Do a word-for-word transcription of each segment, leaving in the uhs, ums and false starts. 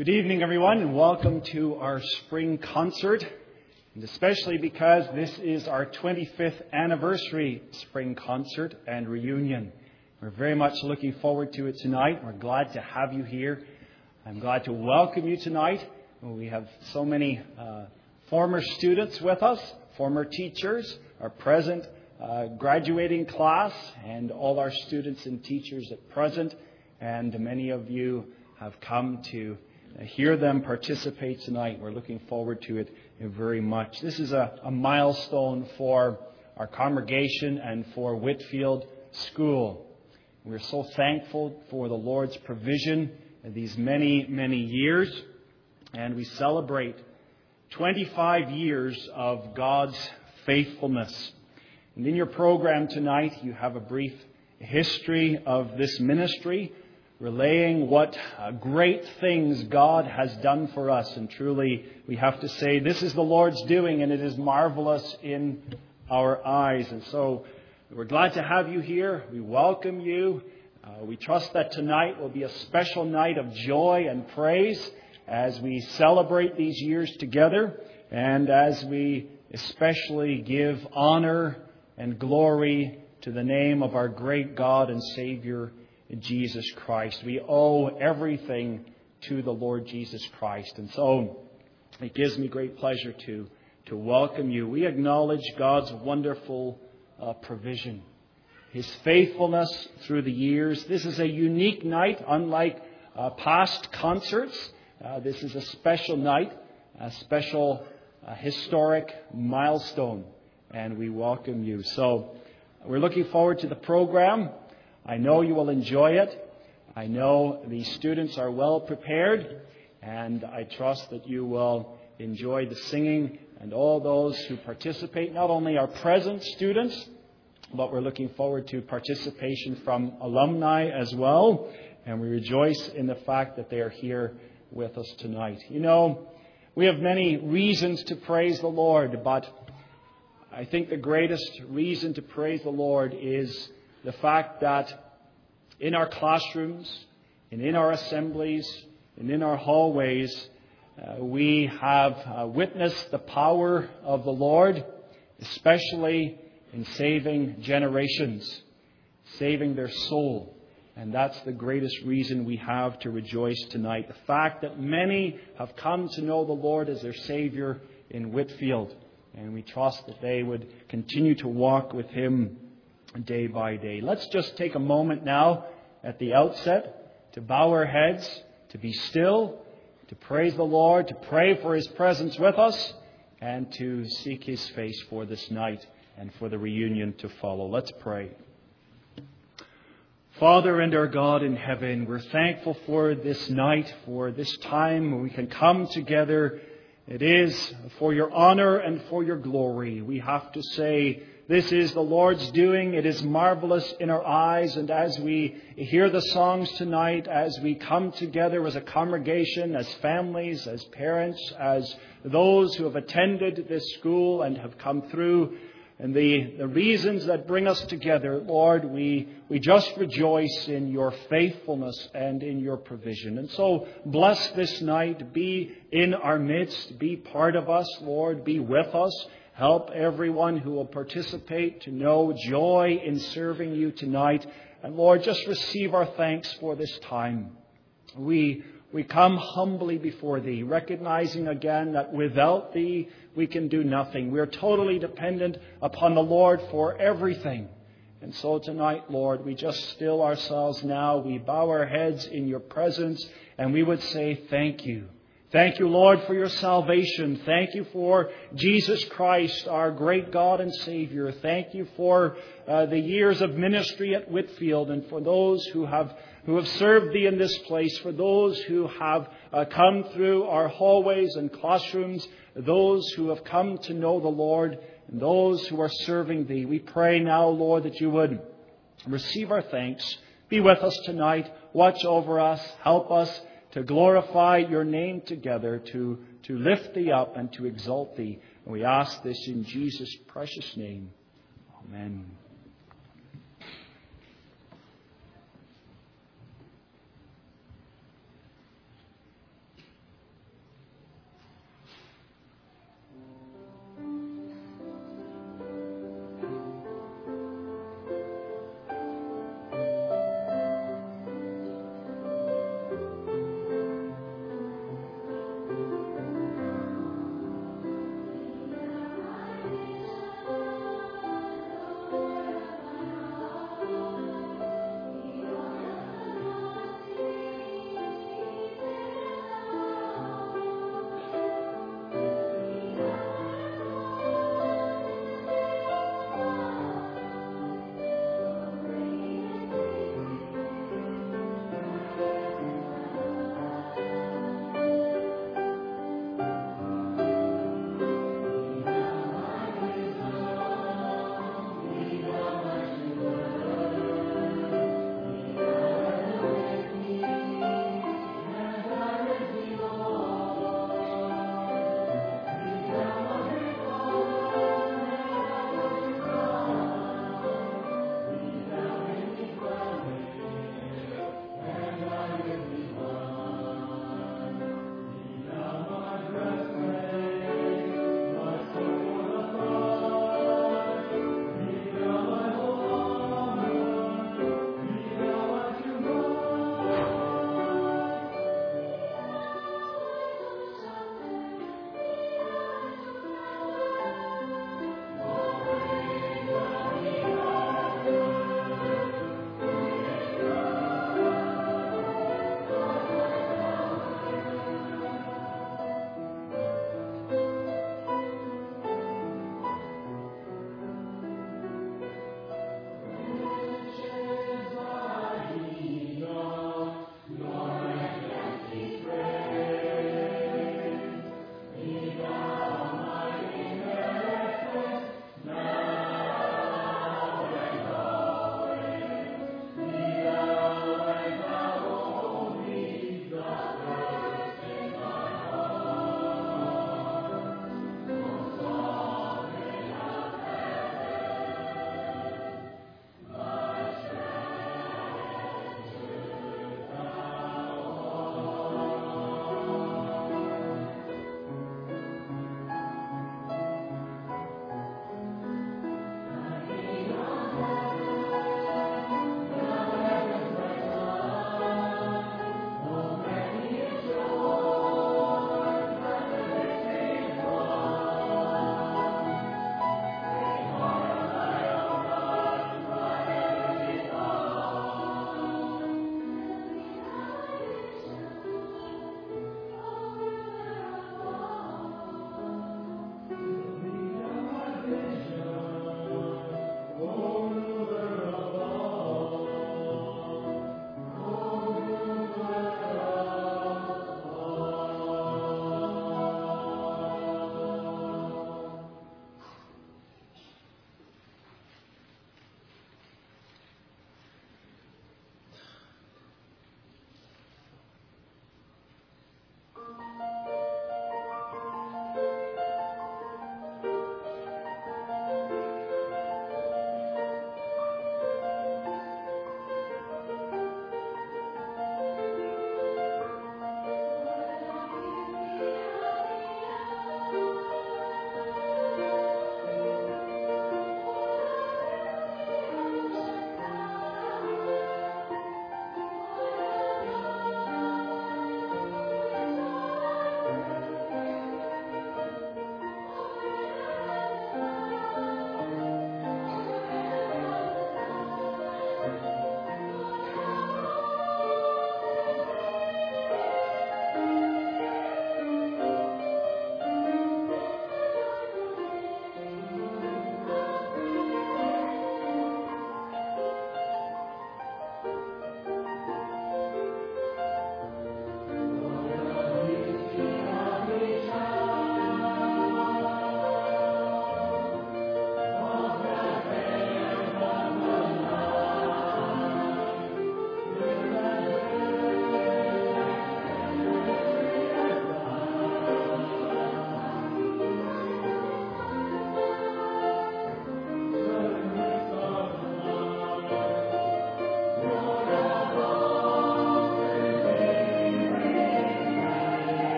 Good evening, everyone, and welcome to our spring concert, and especially because this is our twenty-fifth anniversary spring concert and reunion. We're very much looking forward to it tonight. We're glad to have you here. I'm glad to welcome you tonight. We have so many uh, former students with us, former teachers, our present uh, graduating class, and all our students and teachers at present. And many of you have come to hear them participate tonight. We're looking forward to it very much. This is a, a milestone for our congregation and for Whitfield School. We're so thankful for the Lord's provision these many, many years. And we celebrate twenty-five years of God's faithfulness. And in your program tonight, you have a brief history of this ministry, relaying what uh, great things God has done for us. And truly, we have to say, this is the Lord's doing, and it is marvelous in our eyes. And so, we're glad to have you here. We welcome you. Uh, we trust that tonight will be a special night of joy and praise as we celebrate these years together, and as we especially give honor and glory to the name of our great God and Savior, Jesus Christ. We owe everything to the Lord Jesus Christ. And so it gives me great pleasure to, to welcome you. We acknowledge God's wonderful uh, provision, His faithfulness through the years. This is a unique night, unlike uh, past concerts. Uh, this is a special night, a special uh, historic milestone, and we welcome you. So we're looking forward to the program. I know you will enjoy it. I know the students are well prepared, and I trust that you will enjoy the singing and all those who participate, not only our present students, but we're looking forward to participation from alumni as well, and we rejoice in the fact that they are here with us tonight. You know, we have many reasons to praise the Lord, but I think the greatest reason to praise the Lord is the fact that in our classrooms, and in our assemblies, and in our hallways, uh, we have uh, witnessed the power of the Lord, especially in saving generations, saving their soul. And that's the greatest reason we have to rejoice tonight. The fact that many have come to know the Lord as their Savior in Whitfield. And we trust that they would continue to walk with Him day by day. Let's just take a moment now at the outset to bow our heads, to be still, to praise the Lord, to pray for His presence with us, and to seek His face for this night and for the reunion to follow. Let's pray. Father and our God in heaven, we're thankful for this night, for this time when we can come together. It is for your honor and for your glory. We have to say, this is the Lord's doing. It is marvelous in our eyes. And as we hear the songs tonight, as we come together as a congregation, as families, as parents, as those who have attended this school and have come through, and the, the reasons that bring us together, Lord, we, we just rejoice in your faithfulness and in your provision. And so bless this night. Be in our midst. Be part of us, Lord. Be with us. Help everyone who will participate to know joy in serving you tonight. And Lord, just receive our thanks for this time. We we come humbly before Thee, recognizing again that without Thee we can do nothing. We are totally dependent upon the Lord for everything. And so tonight, Lord, we just still ourselves now. We bow our heads in your presence, and we would say thank you. Thank you, Lord, for your salvation. Thank you for Jesus Christ, our great God and Savior. Thank you for uh, the years of ministry at Whitfield, and for those who have who have served Thee in this place, for those who have uh, come through our hallways and classrooms, those who have come to know the Lord, and those who are serving Thee. We pray now, Lord, that you would receive our thanks. Be with us tonight. Watch over us. Help us to glorify your name together, to, to lift Thee up and to exalt Thee. And we ask this in Jesus' precious name. Amen.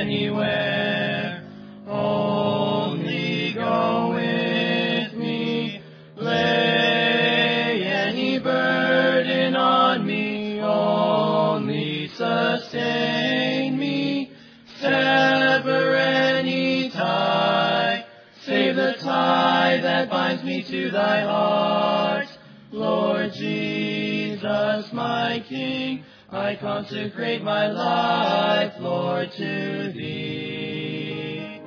anywhere. Only go with me. Lay any burden on me. Only sustain me. Sever any tie. Save the tie that binds me to thy heart. Lord Jesus, my King, I consecrate my life, Lord, to thee.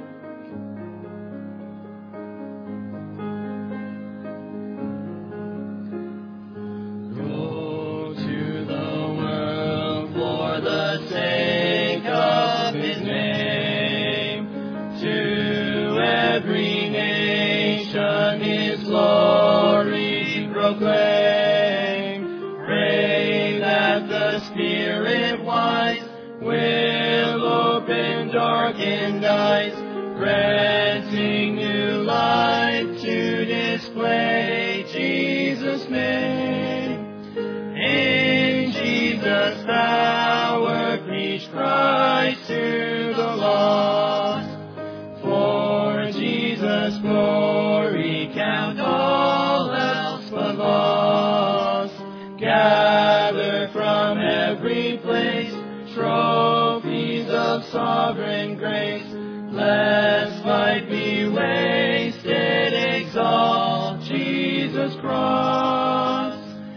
Go to the world for the sake of his name, to every nation his glory proclaim. Pray that the Spirit wise will open darkened eyes, granting new light to display Jesus' name. In Jesus' power preach Christ to the lost. For Jesus' glory count all else but loss. Gather from every place trophies of sovereign grace. Lest light be wasted, exalt Jesus' cross.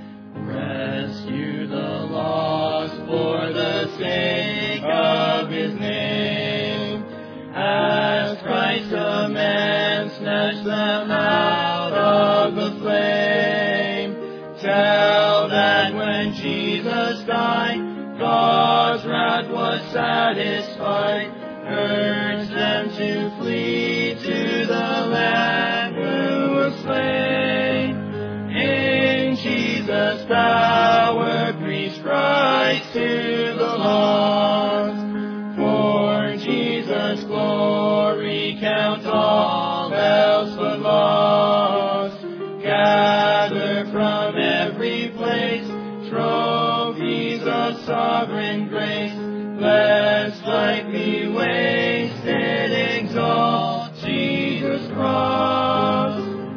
Rescue the lost for the sake of his name. As Christ commands, snatch them out of the flame. Tell that when Jesus died, God's wrath was satisfied. Urge them to flee to the Lamb who was slain. In Jesus' power preach Christ to the lost. For Jesus' glory count all else but lost. Gather from every place trophies of sovereign grace. Lest light be wasted, exalt Jesus' cross.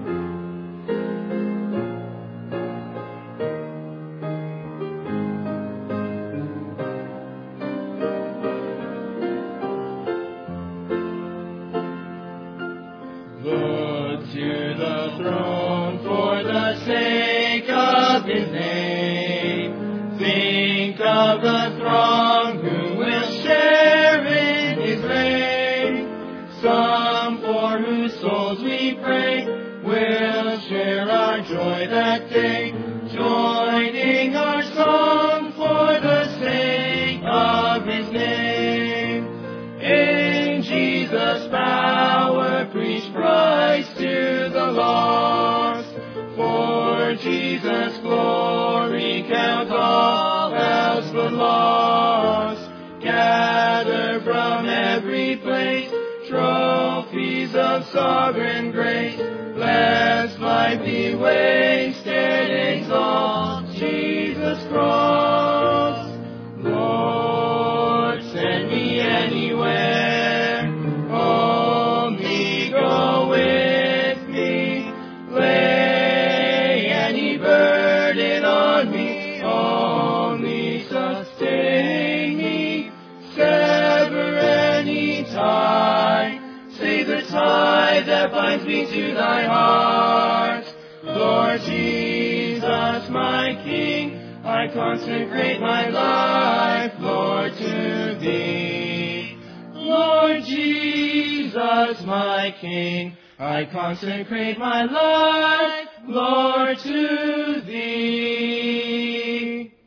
Look to the throne for the sake of his name. Think of the throng who will share in his reign. Some for whose souls we pray will share our joy that day, joining our song for the sake of his name. In Jesus' power preach Christ to the lost. For Jesus' glory count all else but lost. Gather from every place trophies of sovereign grace. Lest life be wasted, exalt Jesus' cross. Lord, send me anywhere. Only go with me. Lay any burden on me. Only sustain me. Sever any tie. Save the tie that binds me to thy heart. Lord Jesus, my King, I consecrate my life, Lord, to thee. Lord Jesus, my King, I consecrate my life, Lord, to thee.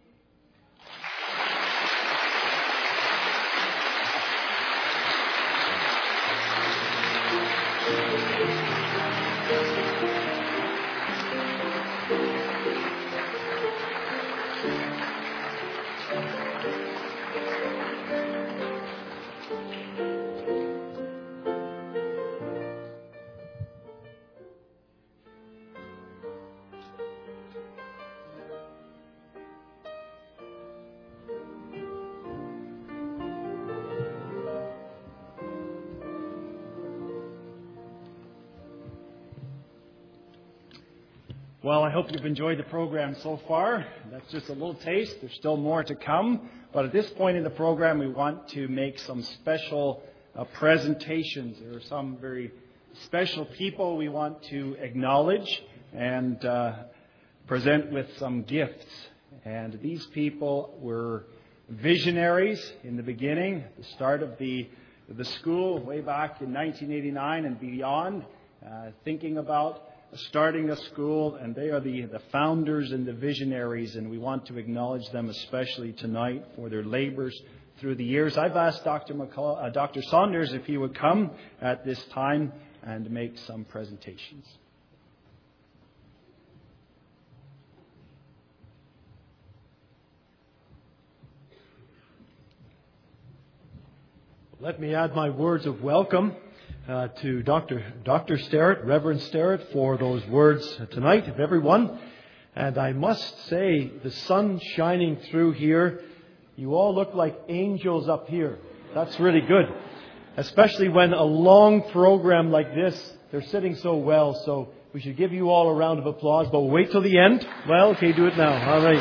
Well, I hope you've enjoyed the program so far. That's just a little taste. There's still more to come. But at this point in the program, we want to make some special uh, presentations. There are some very special people we want to acknowledge and uh, present with some gifts. And these people were visionaries in the beginning, the start of the, the school way back in nineteen eighty-nine and beyond, uh, thinking about starting a school, and they are the, the founders and the visionaries, and we want to acknowledge them especially tonight for their labors through the years. I've asked Doctor McCall, uh, Doctor Saunders if he would come at this time and make some presentations. Let me add my words of welcome Uh, to Doctor Doctor Sterrett, Reverend Sterrett, for those words tonight of everyone. And I must say, the sun shining through here, you all look like angels up here. That's really good. Especially when a long program like this, they're sitting so well. So we should give you all a round of applause, but we'll wait till the end. Well, okay, do it now. All right.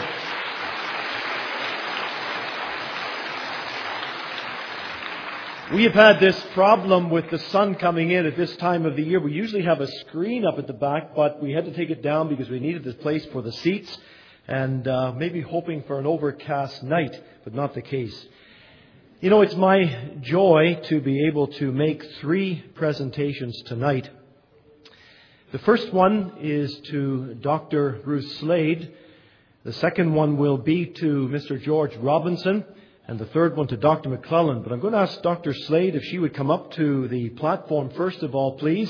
We have had this problem with the sun coming in at this time of the year. We usually have a screen up at the back, but we had to take it down because we needed this place for the seats, and uh, maybe hoping for an overcast night, but not the case. You know, it's my joy to be able to make three presentations tonight. The first one is to Doctor Bruce Slade. The second one will be to Mister George Robinson. And the third one to Doctor McClellan. But I'm going to ask Doctor Slade if she would come up to the platform first of all, please.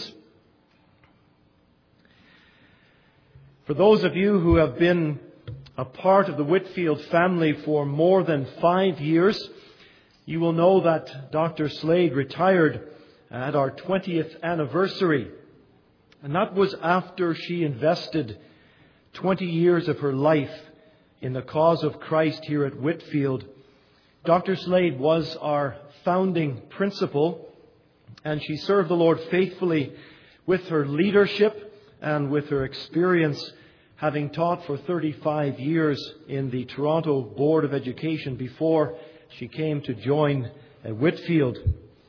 For those of you who have been a part of the Whitfield family for more than five years, you will know that Doctor Slade retired at our twentieth anniversary. And that was after she invested twenty years of her life in the cause of Christ here at Whitfield. Doctor Slade was our founding principal, and she served the Lord faithfully with her leadership and with her experience, having taught for thirty-five years in the Toronto Board of Education before she came to join Whitfield.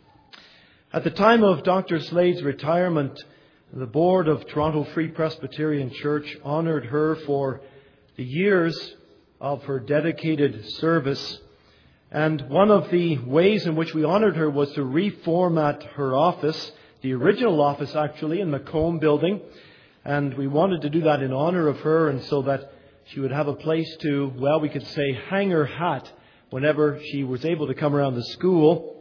At the time of Doctor Slade's retirement, the Board of Toronto Free Presbyterian Church honoured her for the years of her dedicated service. And one of the ways in which we honoured her was to reformat her office, the original office actually in Macomb Building. And we wanted to do that in honour of her, and so that she would have a place to, well, we could say, hang her hat whenever she was able to come around the school.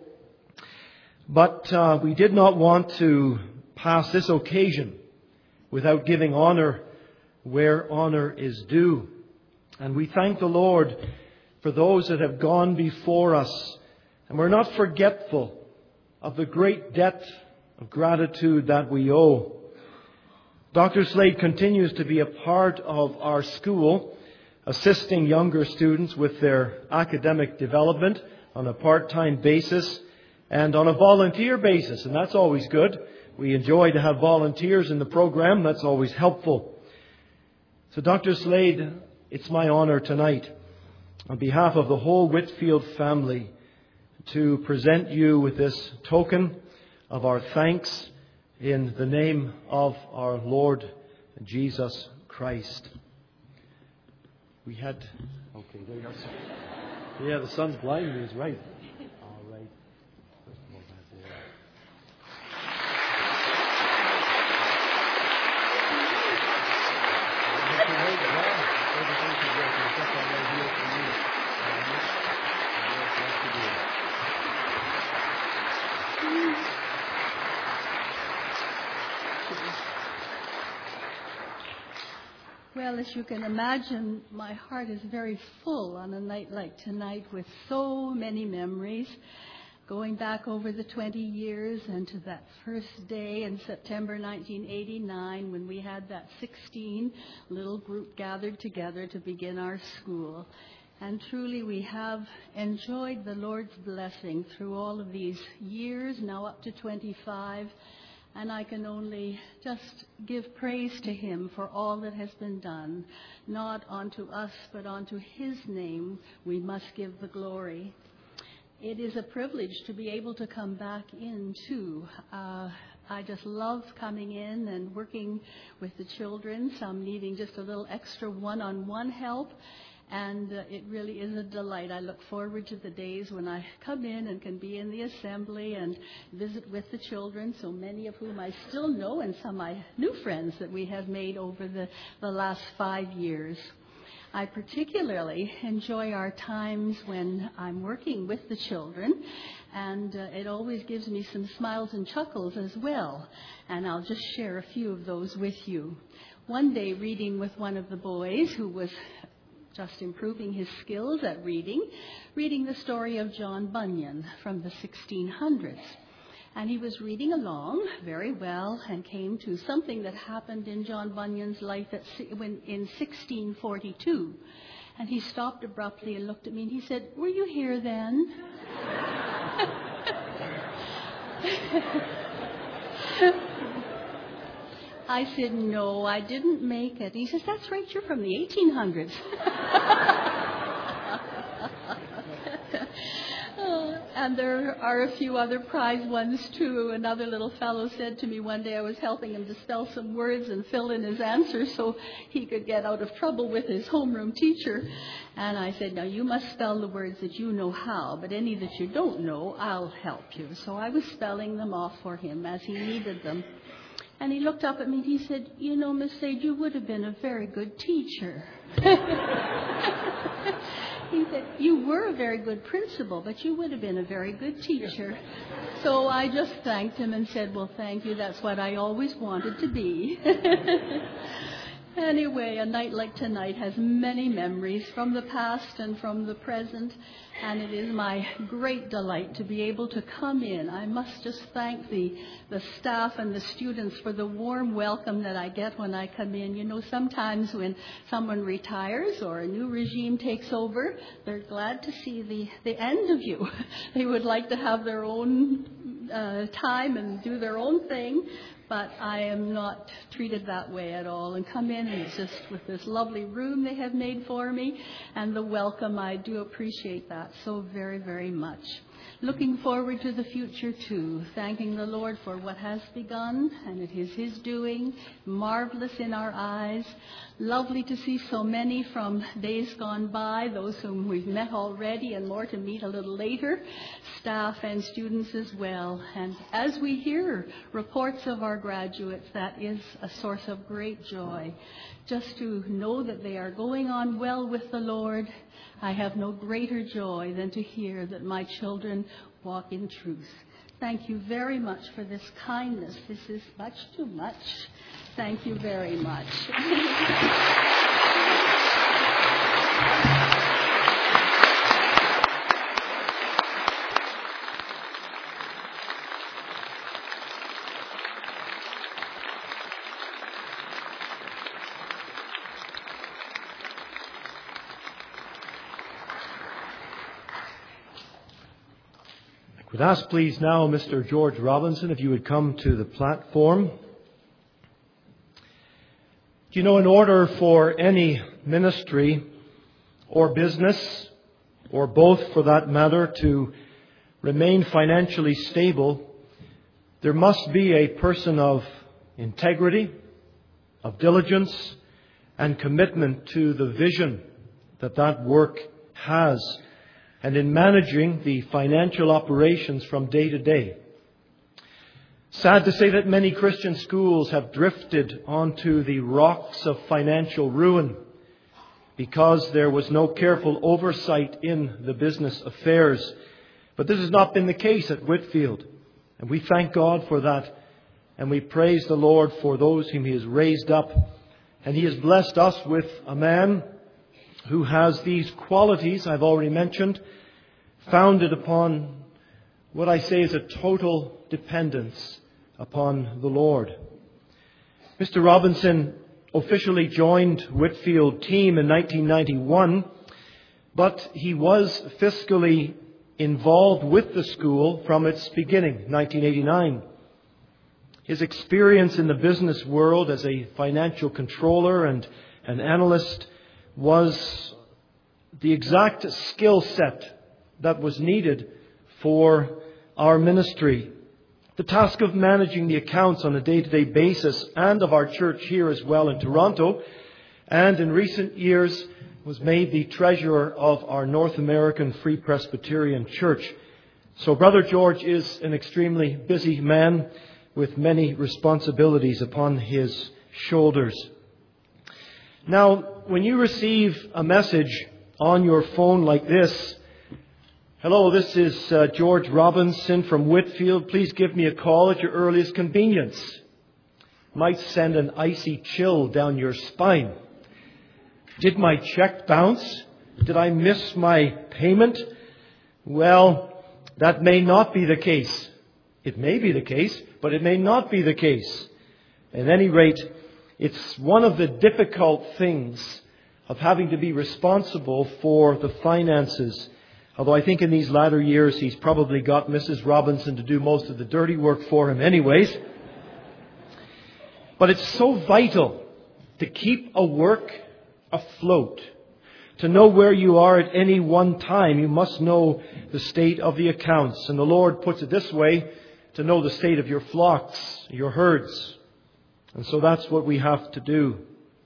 But uh, we did not want to pass this occasion without giving honour where honour is due. And we thank the Lord for those that have gone before us. And we're not forgetful of the great debt of gratitude that we owe. Doctor Slade continues to be a part of our school, assisting younger students with their academic development on a part-time basis and on a volunteer basis. And that's always good. We enjoy to have volunteers in the program. That's always helpful. So Doctor Slade, it's my honour tonight, on behalf of the whole Whitfield family, to present you with this token of our thanks in the name of our Lord Jesus Christ. We had... Okay, there you go. Yeah, the sun's blinding me, is right. All right. First of all, that's it. Well, as you can imagine, my heart is very full on a night like tonight with so many memories, going back over the twenty years and to that first day in September nineteen eighty-nine when we had that sixteen little group gathered together to begin our school. And truly we have enjoyed the Lord's blessing through all of these years, now up to twenty-five. And I can only just give praise to him for all that has been done. Not unto us, but unto his name we must give the glory. It is a privilege to be able to come back in too. Uh, I just love coming in and working with the children, some needing just a little extra one-on-one help. And uh, it really is a delight. I look forward to the days when I come in and can be in the assembly and visit with the children, so many of whom I still know, and some my new friends that we have made over the, the last five years. I particularly enjoy our times when I'm working with the children, and uh, it always gives me some smiles and chuckles as well. And I'll just share a few of those with you. One day, reading with one of the boys who was just improving his skills at reading, reading the story of John Bunyan from the sixteen hundreds. And he was reading along very well and came to something that happened in John Bunyan's life at, when, in sixteen forty-two. And he stopped abruptly and looked at me and he said, "Were you here then?" I said, "No, I didn't make it." He says, "That's right, you're from the eighteen hundreds. uh, and there are a few other prize ones, too. Another little fellow said to me one day, I was helping him to spell some words and fill in his answers so he could get out of trouble with his homeroom teacher. And I said, "Now, you must spell the words that you know how, but any that you don't know, I'll help you." So I was spelling them off for him as he needed them. And he looked up at me and he said, "You know, Miss Sage, you would have been a very good teacher." He said, "You were a very good principal, but you would have been a very good teacher." So I just thanked him and said, "Well, thank you. That's what I always wanted to be." Anyway, a night like tonight has many memories from the past and from the present, and it is my great delight to be able to come in. I must just thank the, the staff and the students for the warm welcome that I get when I come in. You know, sometimes when someone retires or a new regime takes over, they're glad to see the, the end of you. They would like to have their own uh, time and do their own thing. But I am not treated that way at all. And come in and it's just with this lovely room they have made for me and the welcome. I do appreciate that so very, very much. Looking forward to the future too, thanking the Lord for what has begun, and it is His doing, marvelous in our eyes. Lovely to see so many from days gone by, those whom we've met already and more to meet a little later, staff and students as well. And as we hear reports of our graduates, that is a source of great joy. Just to know that they are going on well with the Lord, I have no greater joy than to hear that my children walk in truth. Thank you very much for this kindness. This is much too much. Thank you very much. I would ask, please, now Mister George Robinson, if you would come to the platform. You know, in order for any ministry or business, or both for that matter, to remain financially stable, there must be a person of integrity, of diligence, and commitment to the vision that that work has, and in managing the financial operations from day to day. Sad to say that many Christian schools have drifted onto the rocks of financial ruin because there was no careful oversight in the business affairs. But this has not been the case at Whitefield, and we thank God for that, and we praise the Lord for those whom He has raised up. And He has blessed us with a man who has these qualities I've already mentioned, founded upon what I say is a total dependence upon the Lord. Mister Robinson officially joined Whitefield team in nineteen ninety-one, but he was fiscally involved with the school from its beginning, nineteen eighty-nine. His experience in the business world as a financial controller and an analyst was the exact skill set that was needed for our ministry. The task of managing the accounts on a day-to-day basis, and of our church here as well in Toronto, and in recent years was made the treasurer of our North American Free Presbyterian Church. So Brother George is an extremely busy man with many responsibilities upon his shoulders. Now, when you receive a message on your phone like this, "Hello, this is uh, George Robinson from Whitfield. Please give me a call at your earliest convenience," might send an icy chill down your spine. Did my check bounce? Did I miss my payment? Well, that may not be the case. It may be the case, but it may not be the case. At any rate, it's one of the difficult things of having to be responsible for the finances. Although I think in these latter years he's probably got Missus Robinson to do most of the dirty work for him anyways. But it's so vital to keep a work afloat. To know where you are at any one time, you must know the state of the accounts. And the Lord puts it this way, to know the state of your flocks, your herds. And so that's what we have to do.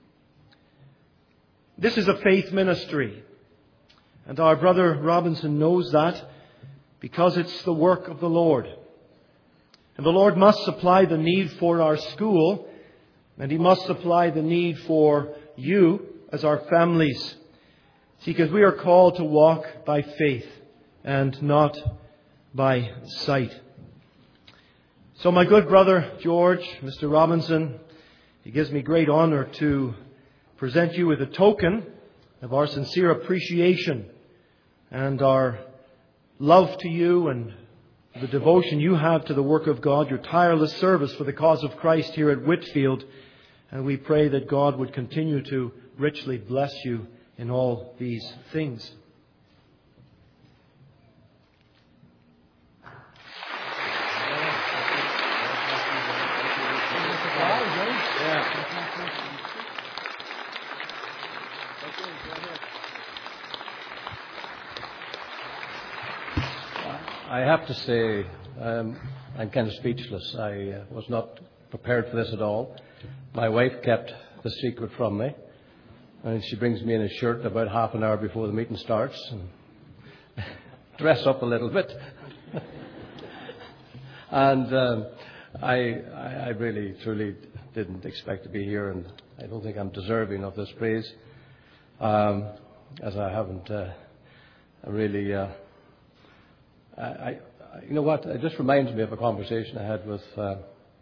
This is a faith ministry. And our brother Robinson knows that because it's the work of the Lord. And the Lord must supply the need for our school, and He must supply the need for you as our families. See, because we are called to walk by faith and not by sight. So my good brother George, Mister Robinson, it gives me great honour to present you with a token of our sincere appreciation and our love to you and the devotion you have to the work of God, your tireless service for the cause of Christ here at Whitfield. And we pray that God would continue to richly bless you in all these things. I have to say, um, I'm kind of speechless. I uh, was not prepared for this at all. My wife kept the secret from me, and she brings me in a shirt about half an hour before the meeting starts and dress up a little bit. and um, I, I really, truly didn't expect to be here, and I don't think I'm deserving of this praise, um, as I haven't uh, really... Uh, I, I, you know what? It just reminds me of a conversation I had with uh,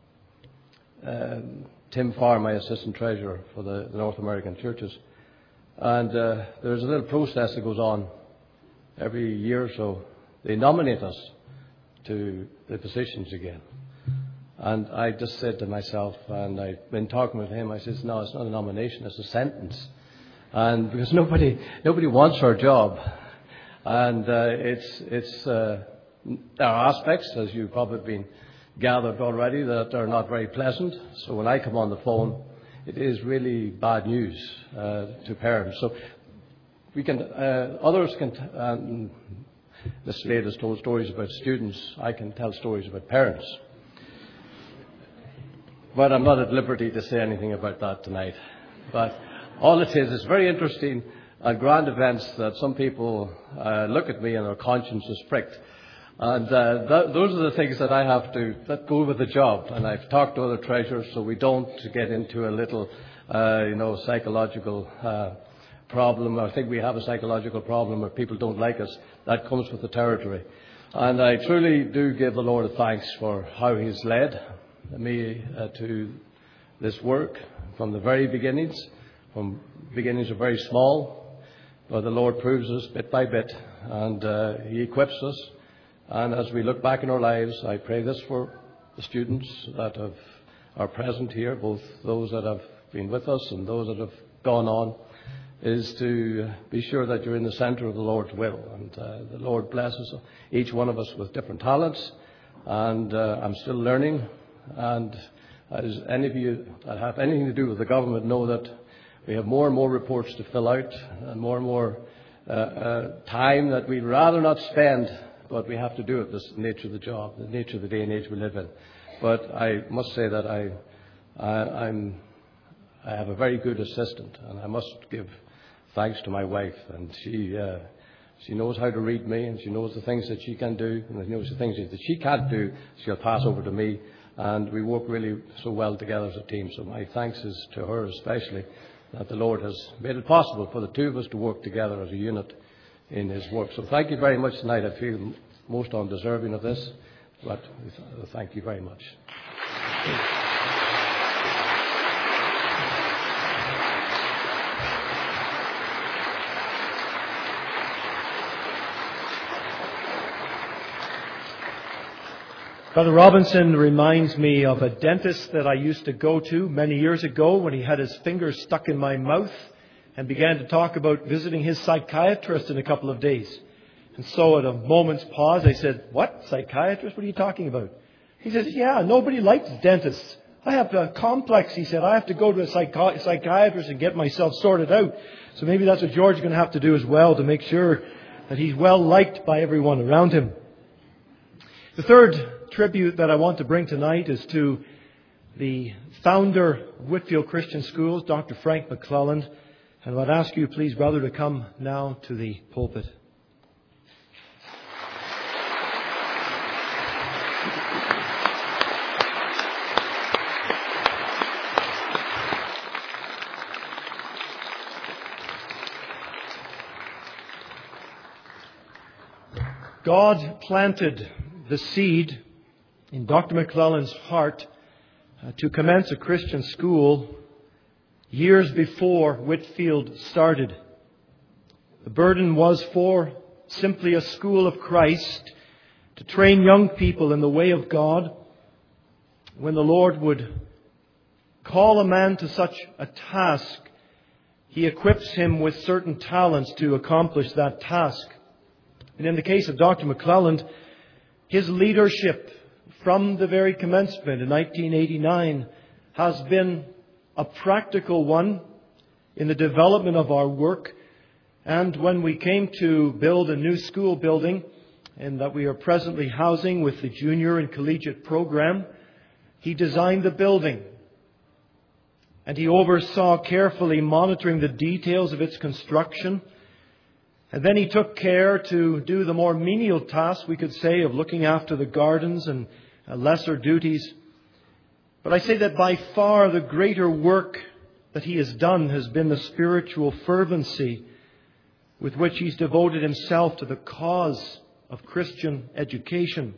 um, Tim Farr, my assistant treasurer for the, the North American churches. And uh, there's a little process that goes on every year or so. They nominate us to the positions again. And I just said to myself, and I've been talking with him, I said, no, it's not a nomination, it's a sentence. And because nobody nobody wants our job. And uh, it's it's uh, there are aspects, as you've probably been gathered already, that are not very pleasant. So when I come on the phone, it is really bad news uh, to parents. So we can uh, others can. T- um, Miss Slade has told stories about students. I can tell stories about parents. But I'm not at liberty to say anything about that tonight. But all it is is very interesting. At grand events that some people uh, look at me and their conscience is pricked. And uh, th- those are the things that I have to, that go with the job. And I've talked to other treasurers so we don't get into a little, uh, you know, psychological uh, problem. I think we have a psychological problem where people don't like us. That comes with the territory. And I truly do give the Lord a thanks for how He's led me uh, to this work from the very beginnings. From beginnings are very small. But the Lord proves us bit by bit, and uh, He equips us. And as we look back in our lives, I pray this for the students that have, are present here, both those that have been with us and those that have gone on, is to be sure that you're in the centre of the Lord's will. And uh, the Lord blesses each one of us with different talents. And uh, I'm still learning And as any of you that have anything to do with the government know that we have more and more reports to fill out and more and more uh, uh, time that we'd rather not spend, but we have to do it. This is the nature of the job, the nature of the day and age we live in. But I must say that I, I, I'm, I have a very good assistant, and I must give thanks to my wife. And she, uh, she knows how to read me, and she knows the things that she can do, and she knows the things that she can't do, she'll pass over to me. And we work really so well together as a team. So my thanks is to her especially, that the Lord has made it possible for the two of us to work together as a unit in His work. So thank you very much tonight. I feel most undeserving of this, but thank you very much. Brother Robinson reminds me of a dentist that I used to go to many years ago when he had his fingers stuck in my mouth and began to talk about visiting his psychiatrist in a couple of days. And so at a moment's pause, I said, "What? Psychiatrist? What are you talking about?" He says, "Yeah, nobody likes dentists. I have a complex," he said. "I have to go to a psychi- psychiatrist and get myself sorted out." So maybe that's what George is going to have to do as well, to make sure that he's well liked by everyone around him. The third tribute that I want to bring tonight is to the founder of Whitfield Christian Schools, Doctor Frank McClelland. And I'd ask you, please, brother, to come now to the pulpit. God planted the seed in Doctor McClelland's heart uh, to commence a Christian school years before Whitfield started. The burden was for simply a school of Christ to train young people in the way of God. When the Lord would call a man to such a task, He equips him with certain talents to accomplish that task. And in the case of Doctor McClelland, his leadership from the very commencement in nineteen eighty-nine has been a practical one in the development of our work. And when we came to build a new school building, and that we are presently housing with the junior and collegiate program, he designed the building. And he oversaw carefully monitoring the details of its construction. And then he took care to do the more menial task, we could say, of looking after the gardens and lesser duties. But I say that by far the greater work that he has done has been the spiritual fervency with which he's devoted himself to the cause of Christian education.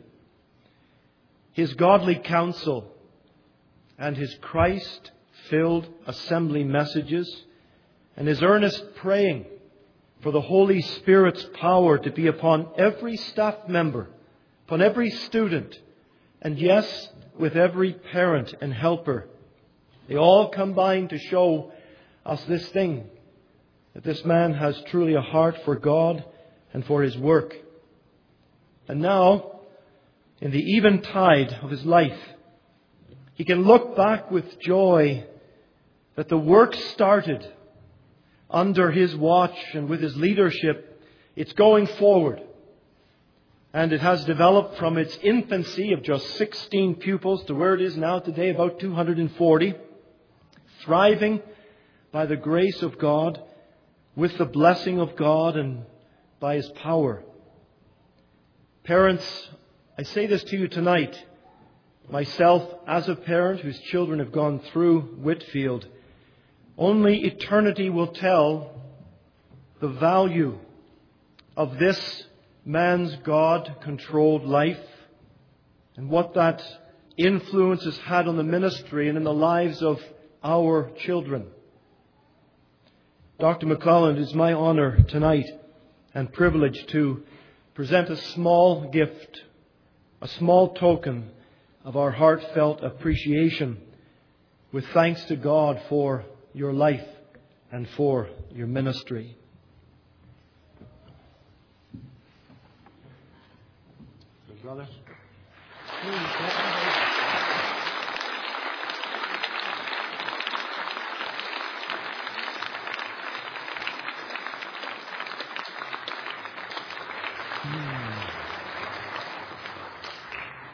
His godly counsel and his Christ-filled assembly messages and his earnest praying for the Holy Spirit's power to be upon every staff member, upon every student, and yes, with every parent and helper. They all combine to show us this thing, that this man has truly a heart for God and for His work. And now, in the eventide of his life, he can look back with joy that the work started under his watch and with his leadership. It's going forward. And it has developed from its infancy of just sixteen pupils to where it is now today, about two hundred forty. Thriving by the grace of God, with the blessing of God and by His power. Parents, I say this to you tonight. Myself, as a parent whose children have gone through Whitfield, only eternity will tell the value of this man's God-controlled life and what that influence has had on the ministry and in the lives of our children. Doctor McClelland, it is my honor tonight and privilege to present a small gift, a small token of our heartfelt appreciation with thanks to God for your life and for your ministry. Brother.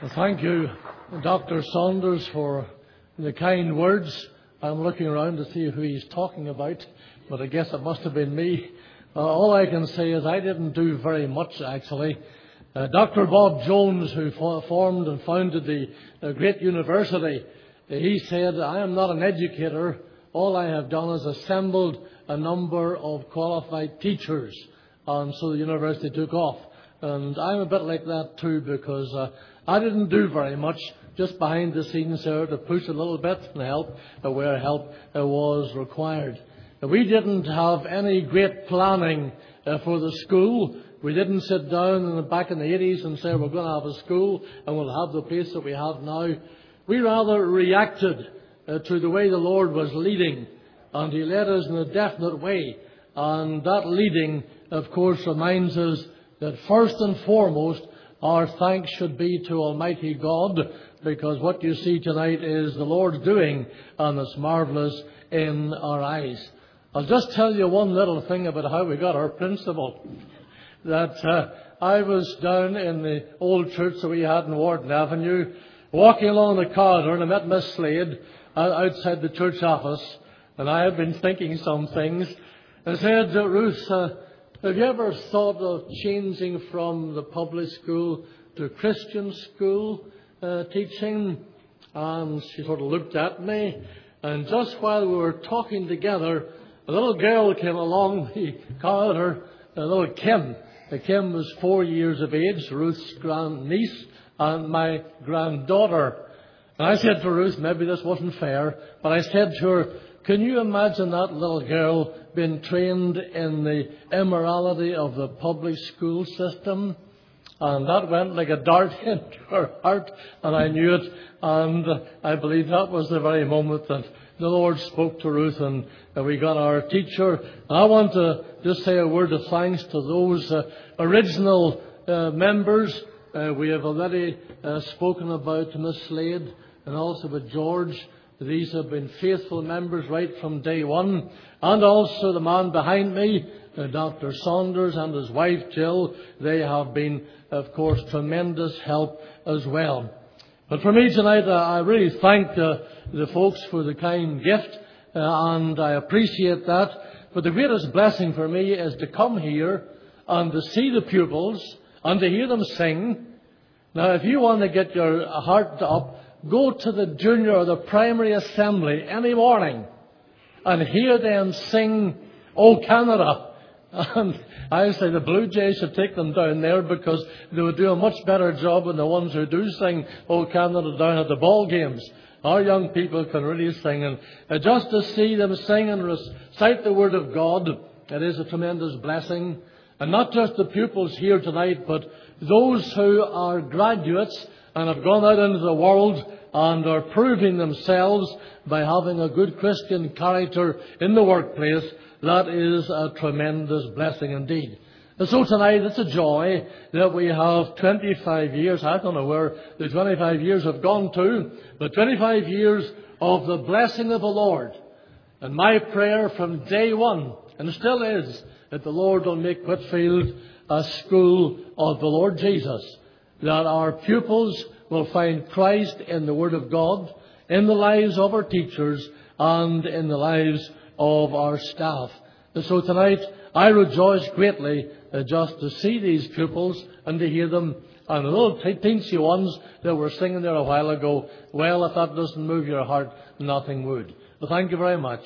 Thank you, Doctor Saunders, for the kind words. I'm looking around to see who he's talking about, but I guess it must have been me. Uh, all I can say is I didn't do very much, actually. Uh, Doctor Bob Jones, who fo- formed and founded the uh, great university, he said, I am not an educator. All I have done is assembled a number of qualified teachers. And so the university took off. And I'm a bit like that too, because uh, I didn't do very much, just behind the scenes there to push a little bit and help uh, where help uh, was required. Uh, we didn't have any great planning uh, for the school. We didn't sit down in the back in the eighties and say we're going to have a school and we'll have the place that we have now. We rather reacted uh, to the way the Lord was leading, and He led us in a definite way. And that leading, of course, reminds us that first and foremost our thanks should be to Almighty God, because what you see tonight is the Lord's doing, and it's marvellous in our eyes. I'll just tell you one little thing about how we got our principal. That uh, I was down in the old church that we had in Warden Avenue, walking along the corridor, and I met Miss Slade outside the church office, and I had been thinking some things. I said, Ruth, uh, have you ever thought of changing from the public school to Christian school uh, teaching? And she sort of looked at me, and just while we were talking together, a little girl came along the corridor, a little Kim. Kim was four years of age, Ruth's grandniece and my granddaughter. And I said to Ruth, maybe this wasn't fair, but I said to her, can you imagine that little girl being trained in the immorality of the public school system? And that went like a dart into her heart, and I knew it. And I believe that was the very moment that the Lord spoke to Ruth, and we got our teacher. And I want to just say a word of thanks to those uh, original uh, members. Uh, we have already uh, spoken about Miss Slade and also with George. These have been faithful members right from day one. And also the man behind me, uh, Doctor Saunders, and his wife Jill. They have been, of course, tremendous help as well. But for me tonight, uh, I really thank the, the folks for the kind gift, uh, and I appreciate that. But the greatest blessing for me is to come here and to see the pupils and to hear them sing. Now, if you want to get your heart up, go to the junior or the primary assembly any morning and hear them sing O Canada. And I say the Blue Jays should take them down there, because they would do a much better job than the ones who do sing O Canada down at the ball games. Our young people can really sing, and uh, just to see them sing and recite the Word of God, it is a tremendous blessing. And not just the pupils here tonight, but those who are graduates and have gone out into the world and are proving themselves by having a good Christian character in the workplace. That is a tremendous blessing indeed. And so tonight it's a joy that we have twenty-five years. I don't know where the twenty-five years have gone to, but twenty-five years of the blessing of the Lord. And my prayer from day one, and still is, that the Lord will make Whitfield a school of the Lord Jesus, that our pupils will find Christ in the Word of God, in the lives of our teachers, and in the lives of our staff. And so tonight I rejoice greatly uh, just to see these pupils and to hear them. And the little teensy ones that were singing there a while ago, well, if that doesn't move your heart, nothing would. Well, thank you very much.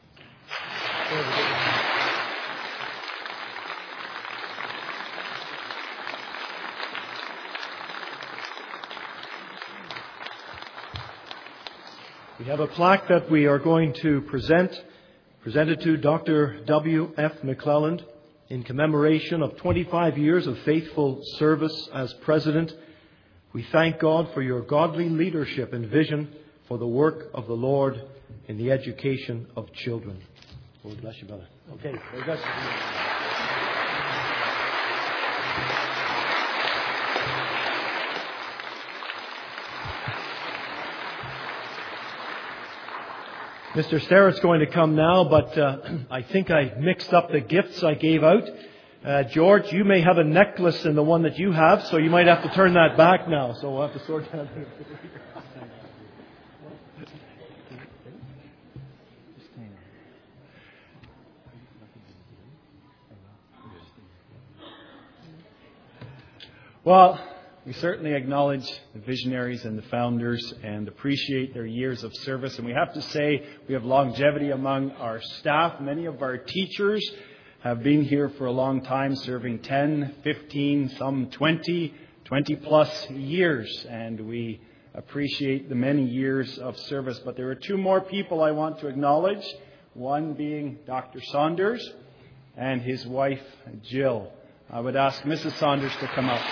We have a plaque that we are going to present, presented to Doctor W F McClelland in commemoration of twenty-five years of faithful service as President. We thank God for your godly leadership and vision for the work of the Lord in the education of children. Lord bless you, brother. Okay, very good. Mister Sterrett's going to come now, but uh, I think I mixed up the gifts I gave out. Uh, George, you may have a necklace in the one that you have, so you might have to turn that back now. So we'll have to sort that out. Well, we certainly acknowledge the visionaries and the founders and appreciate their years of service. And we have to say we have longevity among our staff. Many of our teachers have been here for a long time, serving ten, fifteen, some twenty, twenty plus years. And we appreciate the many years of service. But there are two more people I want to acknowledge. One being Doctor Saunders and his wife, Jill. I would ask Missus Saunders to come up.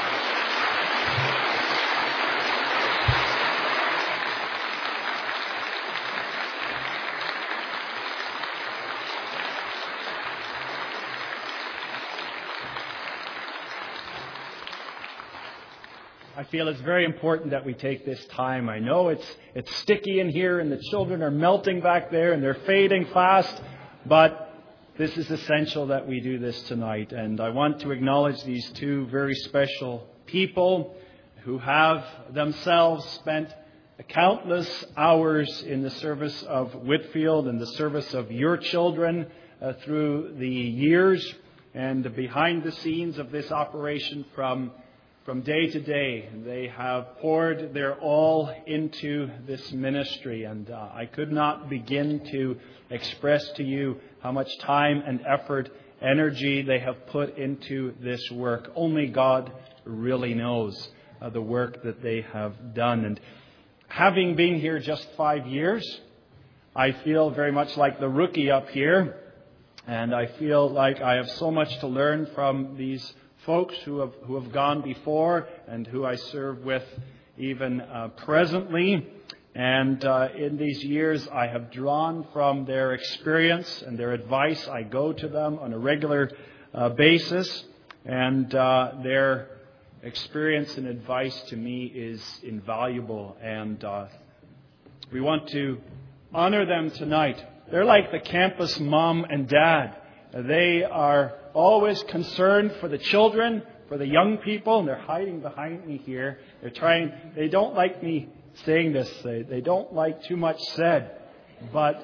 I feel it's very important that we take this time. I know it's it's sticky in here and the children are melting back there and they're fading fast, but this is essential that we do this tonight. And I want to acknowledge these two very special people who have themselves spent countless hours in the service of Whitfield and the service of your children uh, through the years and behind the scenes of this operation from From day to day. They have poured their all into this ministry, and uh, I could not begin to express to you how much time and effort, energy they have put into this work. Only God really knows uh, the work that they have done. And having been here just five years, I feel very much like the rookie up here, and I feel like I have so much to learn from these folks who have who have gone before and who I serve with even uh, presently. And uh, in these years, I have drawn from their experience and their advice. I go to them on a regular uh, basis, and uh, their experience and advice to me is invaluable. And uh, we want to honor them tonight. They're like the campus mom and dad. They are always concerned for the children, for the young people, and they're hiding behind me here. They're trying, they don't like me saying this. They, they don't like too much said, but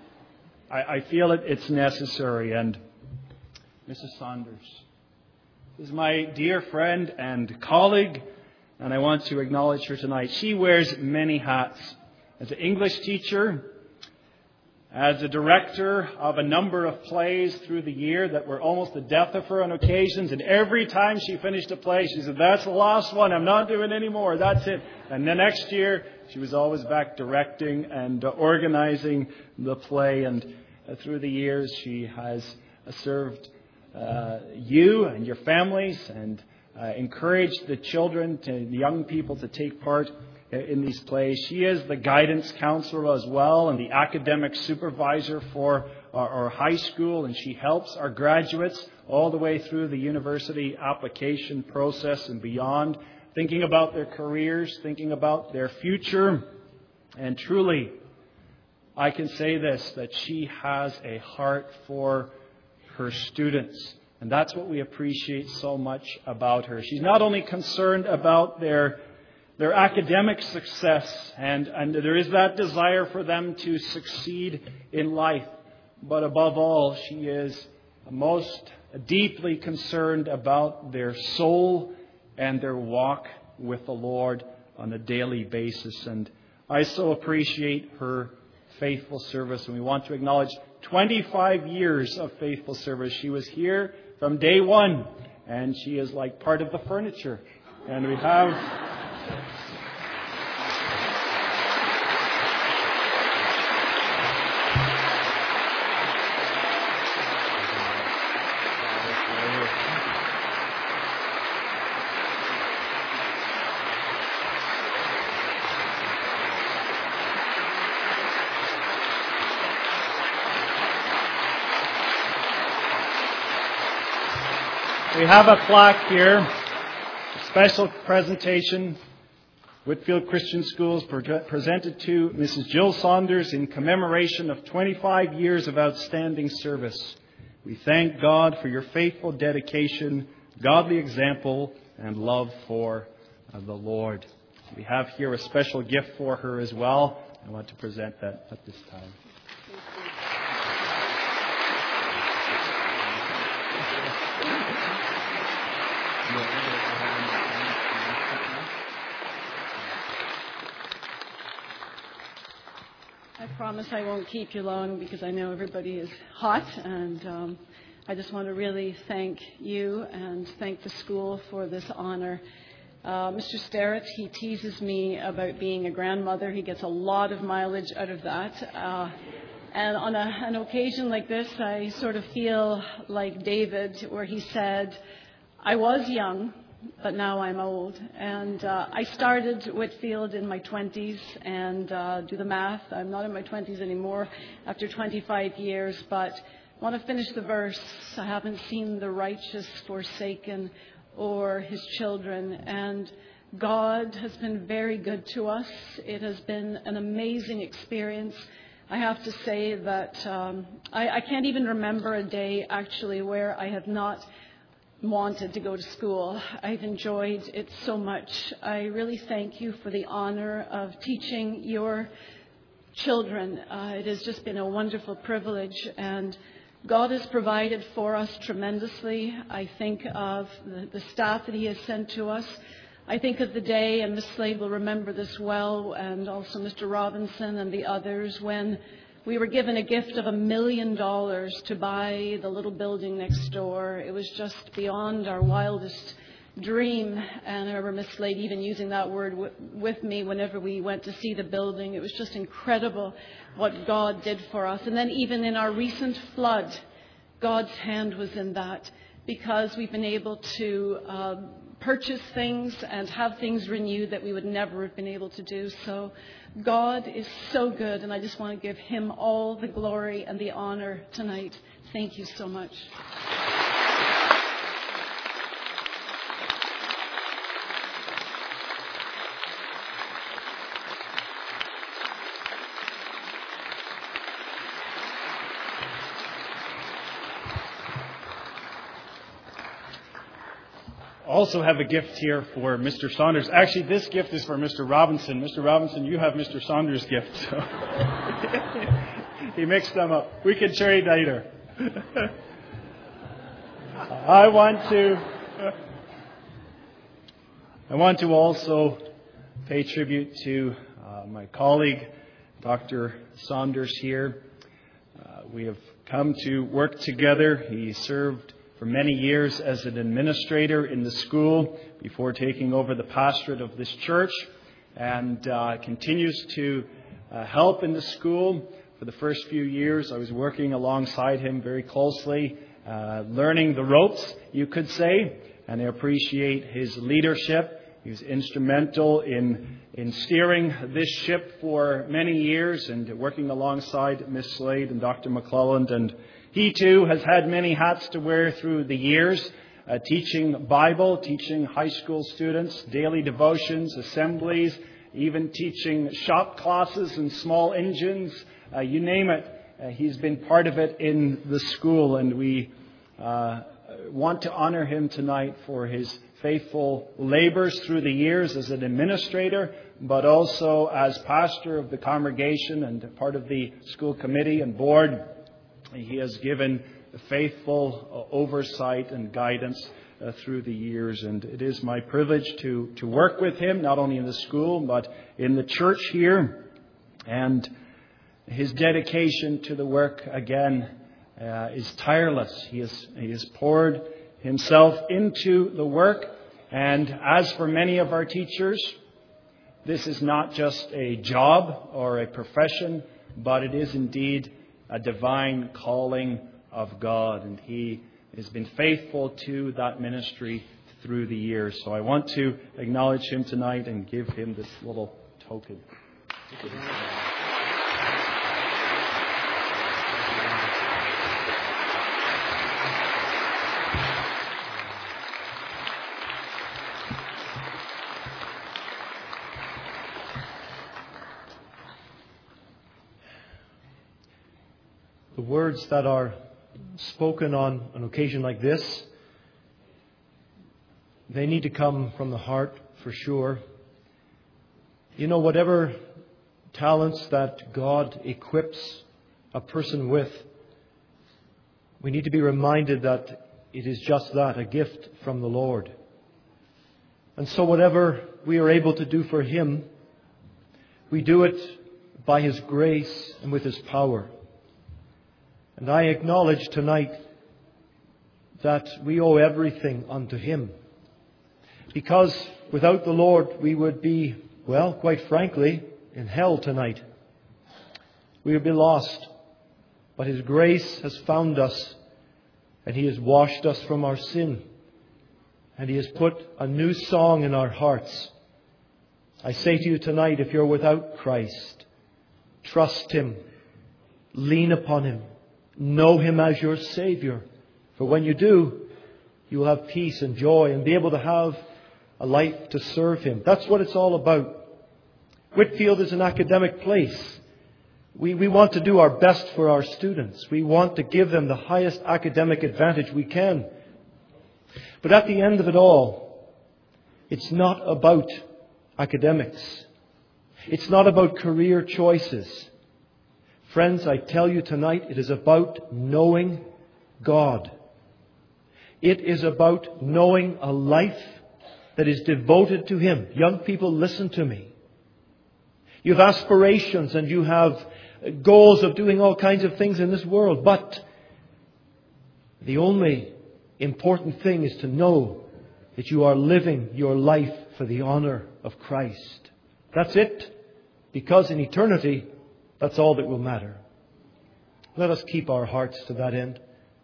I, I feel it, it's necessary. And Missus Saunders is my dear friend and colleague, and I want to acknowledge her tonight. She wears many hats. As an English teacher, as a director of a number of plays through the year that were almost the death of her on occasions. And every time she finished a play, she said, "That's the last one. I'm not doing any more. That's it." And the next year, she was always back directing and uh, organizing the play. And uh, through the years, she has uh, served uh, you and your families and uh, encouraged the children, to, the young people to take part in these plays. She is the guidance counselor as well and the academic supervisor for our, our high school, and she helps our graduates all the way through the university application process and beyond, thinking about their careers, thinking about their future. And truly, I can say this, that she has a heart for her students. And that's what we appreciate so much about her. She's not only concerned about their Their academic success, and, and there is that desire for them to succeed in life. But above all, she is most deeply concerned about their soul and their walk with the Lord on a daily basis. And I so appreciate her faithful service. And we want to acknowledge twenty-five years of faithful service. She was here from day one, and she is like part of the furniture. And we have... We have a plaque here, a special presentation, Whitfield Christian Schools, pre- presented to Missus Jill Saunders in commemoration of twenty-five years of outstanding service. We thank God for your faithful dedication, godly example, and love for uh, the Lord. We have here a special gift for her as well. I want to present that at this time. I promise I won't keep you long because I know everybody is hot, and um, I just want to really thank you and thank the school for this honor. Uh, Mister Sterrett, he teases me about being a grandmother. He gets a lot of mileage out of that. Uh, and on a, an occasion like this, I sort of feel like David, where he said, I was young, but now I'm old. And uh, I started Whitfield in my twenties, and uh, do the math, I'm not in my twenties anymore after twenty-five years, but I want to finish the verse. I haven't seen the righteous forsaken or his children, and God has been very good to us. It has been an amazing experience. I have to say that um, I, I can't even remember a day actually where I have not wanted to go to school. I've enjoyed it so much. I really thank you for the honor of teaching your children. Uh, it has just been a wonderful privilege, and God has provided for us tremendously. I think of the, the staff that he has sent to us. I think of the day, and Miss Slade will remember this well, and also Mister Robinson and the others, when we were given a gift of a million dollars to buy the little building next door. It was just beyond our wildest dream. And I remember Miss Slade even using that word w- with me whenever we went to see the building. It was just incredible what God did for us. And then even in our recent flood, God's hand was in that, because we've been able to uh, purchase things and have things renewed that we would never have been able to do. So God is so good, and I just want to give him all the glory and the honor tonight. Thank you so much. Also have a gift here for Mister Saunders. Actually, this gift is for Mister Robinson. Mister Robinson, you have Mister Saunders' gift. So. He mixed them up. We can trade later. I want to. I want to also pay tribute to uh, my colleague, Doctor Saunders here. Uh, we have come to work together. He served for many years as an administrator in the school before taking over the pastorate of this church, and uh, continues to uh, help in the school. For the first few years, I was working alongside him very closely, uh, learning the ropes, you could say, and I appreciate his leadership. He was instrumental in in steering this ship for many years and working alongside Miss Slade and Doctor McClelland. And he too has had many hats to wear through the years, uh, teaching Bible, teaching high school students, daily devotions, assemblies, even teaching shop classes and small engines, uh, you name it. Uh, he's been part of it in the school, and we uh, want to honor him tonight for his faithful labors through the years as an administrator, but also as pastor of the congregation and part of the school committee and board. He has given faithful oversight and guidance uh, through the years, and it is my privilege to, to work with him, not only in the school, but in the church here. And his dedication to the work, again, uh, is tireless. He has, he has poured himself into the work, and as for many of our teachers, this is not just a job or a profession, but it is indeed a divine calling of God, and he has been faithful to that ministry through the years. So I want to acknowledge him tonight and give him this little token. The words that are spoken on an occasion like this, they need to come from the heart for sure. You know, whatever talents that God equips a person with, we need to be reminded that it is just that, a gift from the Lord. And so whatever we are able to do for Him, we do it by His grace and with His power. And I acknowledge tonight that we owe everything unto Him. Because without the Lord, we would be, well, quite frankly, in hell tonight. We would be lost. But His grace has found us, and He has washed us from our sin. And He has put a new song in our hearts. I say to you tonight, if you're without Christ, trust Him, lean upon Him, know Him as your Savior. For when you do, you will have peace and joy and be able to have a life to serve Him. That's what it's all about. Whitfield is an academic place. We, we want to do our best for our students. We want to give them the highest academic advantage we can. But at the end of it all, it's not about academics. It's not about career choices. Friends, I tell you tonight, it is about knowing God. It is about knowing a life that is devoted to Him. Young people, listen to me. You have aspirations and you have goals of doing all kinds of things in this world. But the only important thing is to know that you are living your life for the honor of Christ. That's it. Because in eternity, that's all that will matter. Let us keep our hearts to that end.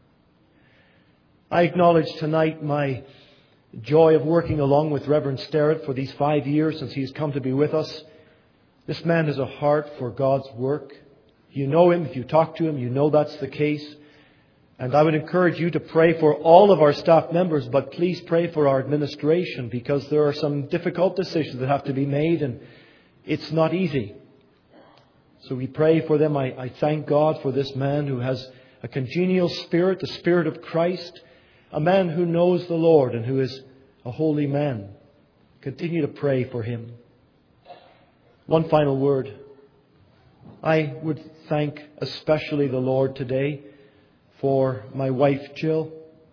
I acknowledge tonight my joy of working along with Reverend Sterrett for these five years since he's come to be with us. This man has a heart for God's work. You know him. If you talk to him, you know that's the case. And I would encourage you to pray for all of our staff members, but please pray for our administration, because there are some difficult decisions that have to be made and it's not easy. So we pray for them. I, I thank God for this man who has a congenial spirit, the Spirit of Christ, a man who knows the Lord and who is a holy man. Continue to pray for him. One final word. I would thank especially the Lord today for my wife, Jill.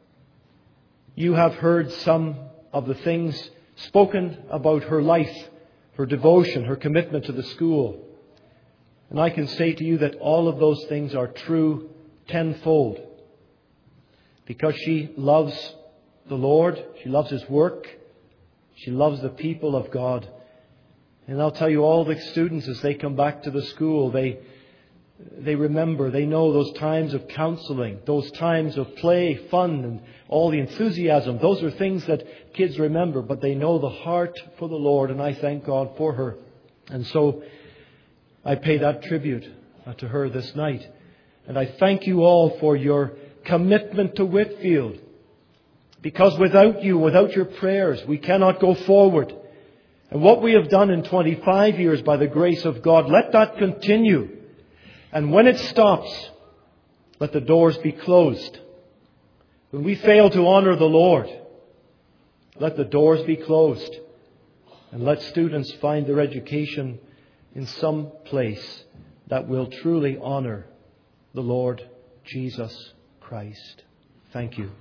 You have heard some of the things spoken about her life, her devotion, her commitment to the school. And I can say to you that all of those things are true tenfold. Because she loves the Lord, she loves His work, she loves the people of God. And I'll tell you, all the students, as they come back to the school, they they remember, they know those times of counseling, those times of play, fun, and all the enthusiasm. Those are things that kids remember, but they know the heart for the Lord, and I thank God for her. And so I pay that tribute to her this night. And I thank you all for your commitment to Whitfield. Because without you, without your prayers, we cannot go forward. And what we have done in twenty-five years by the grace of God, let that continue. And when it stops, let the doors be closed. When we fail to honor the Lord, let the doors be closed. And let students find their education in some place that will truly honor the Lord Jesus Christ. Thank you.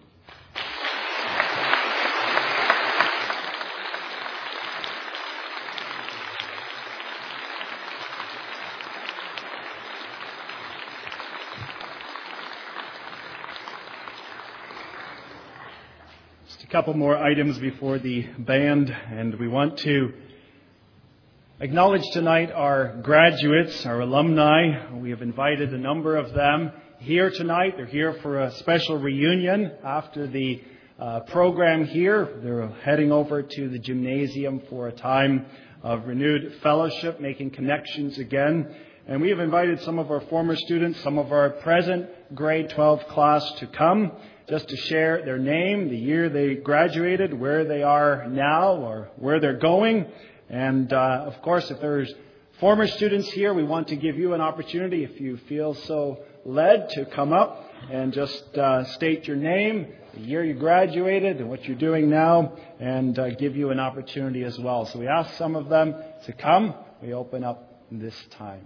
A couple more items before the band, and we want to acknowledge tonight our graduates, our alumni. We have invited a number of them here tonight. They're here for a special reunion after the uh, program here. They're heading over to the gymnasium for a time of renewed fellowship, making connections again. And we have invited some of our former students, some of our present grade twelve class to come, just to share their name, the year they graduated, where they are now, or where they're going. And, uh, of course, if there's former students here, we want to give you an opportunity, if you feel so led to come up and just uh, state your name, the year you graduated, and what you're doing now, and uh, give you an opportunity as well. So we ask some of them to come. We open up this time.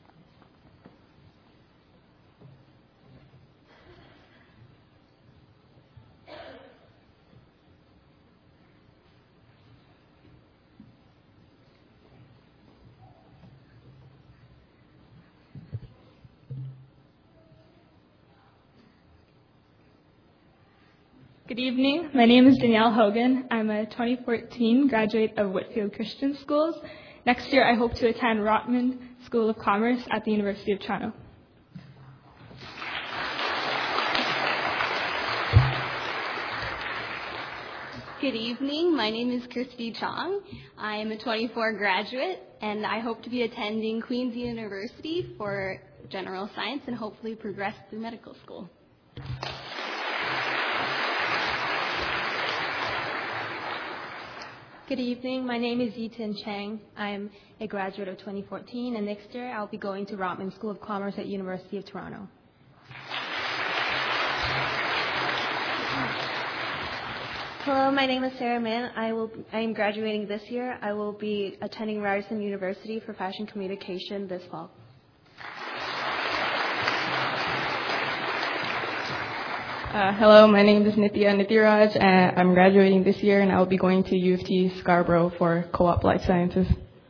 Good evening. My name is Danielle Hogan. I'm a twenty fourteen graduate of Whitfield Christian Schools. Next year, I hope to attend Rotman School of Commerce at the University of Toronto. Good evening. My name is Kirsty Chong. I am a twenty-four graduate, and I hope to be attending Queen's University for general science and hopefully progress through medical school. Good evening. My name is Yitin Chang. I'm a graduate of twenty fourteen, and next year I'll be going to Rotman School of Commerce at University of Toronto. Hello, my name is Sarah Mann. I will. I am graduating this year. I will be attending Ryerson University for fashion communication this fall. Uh, hello, my name is Nithya Nithiraj, and I'm graduating this year, and I will be going to U of T Scarborough for Co-op Life Sciences.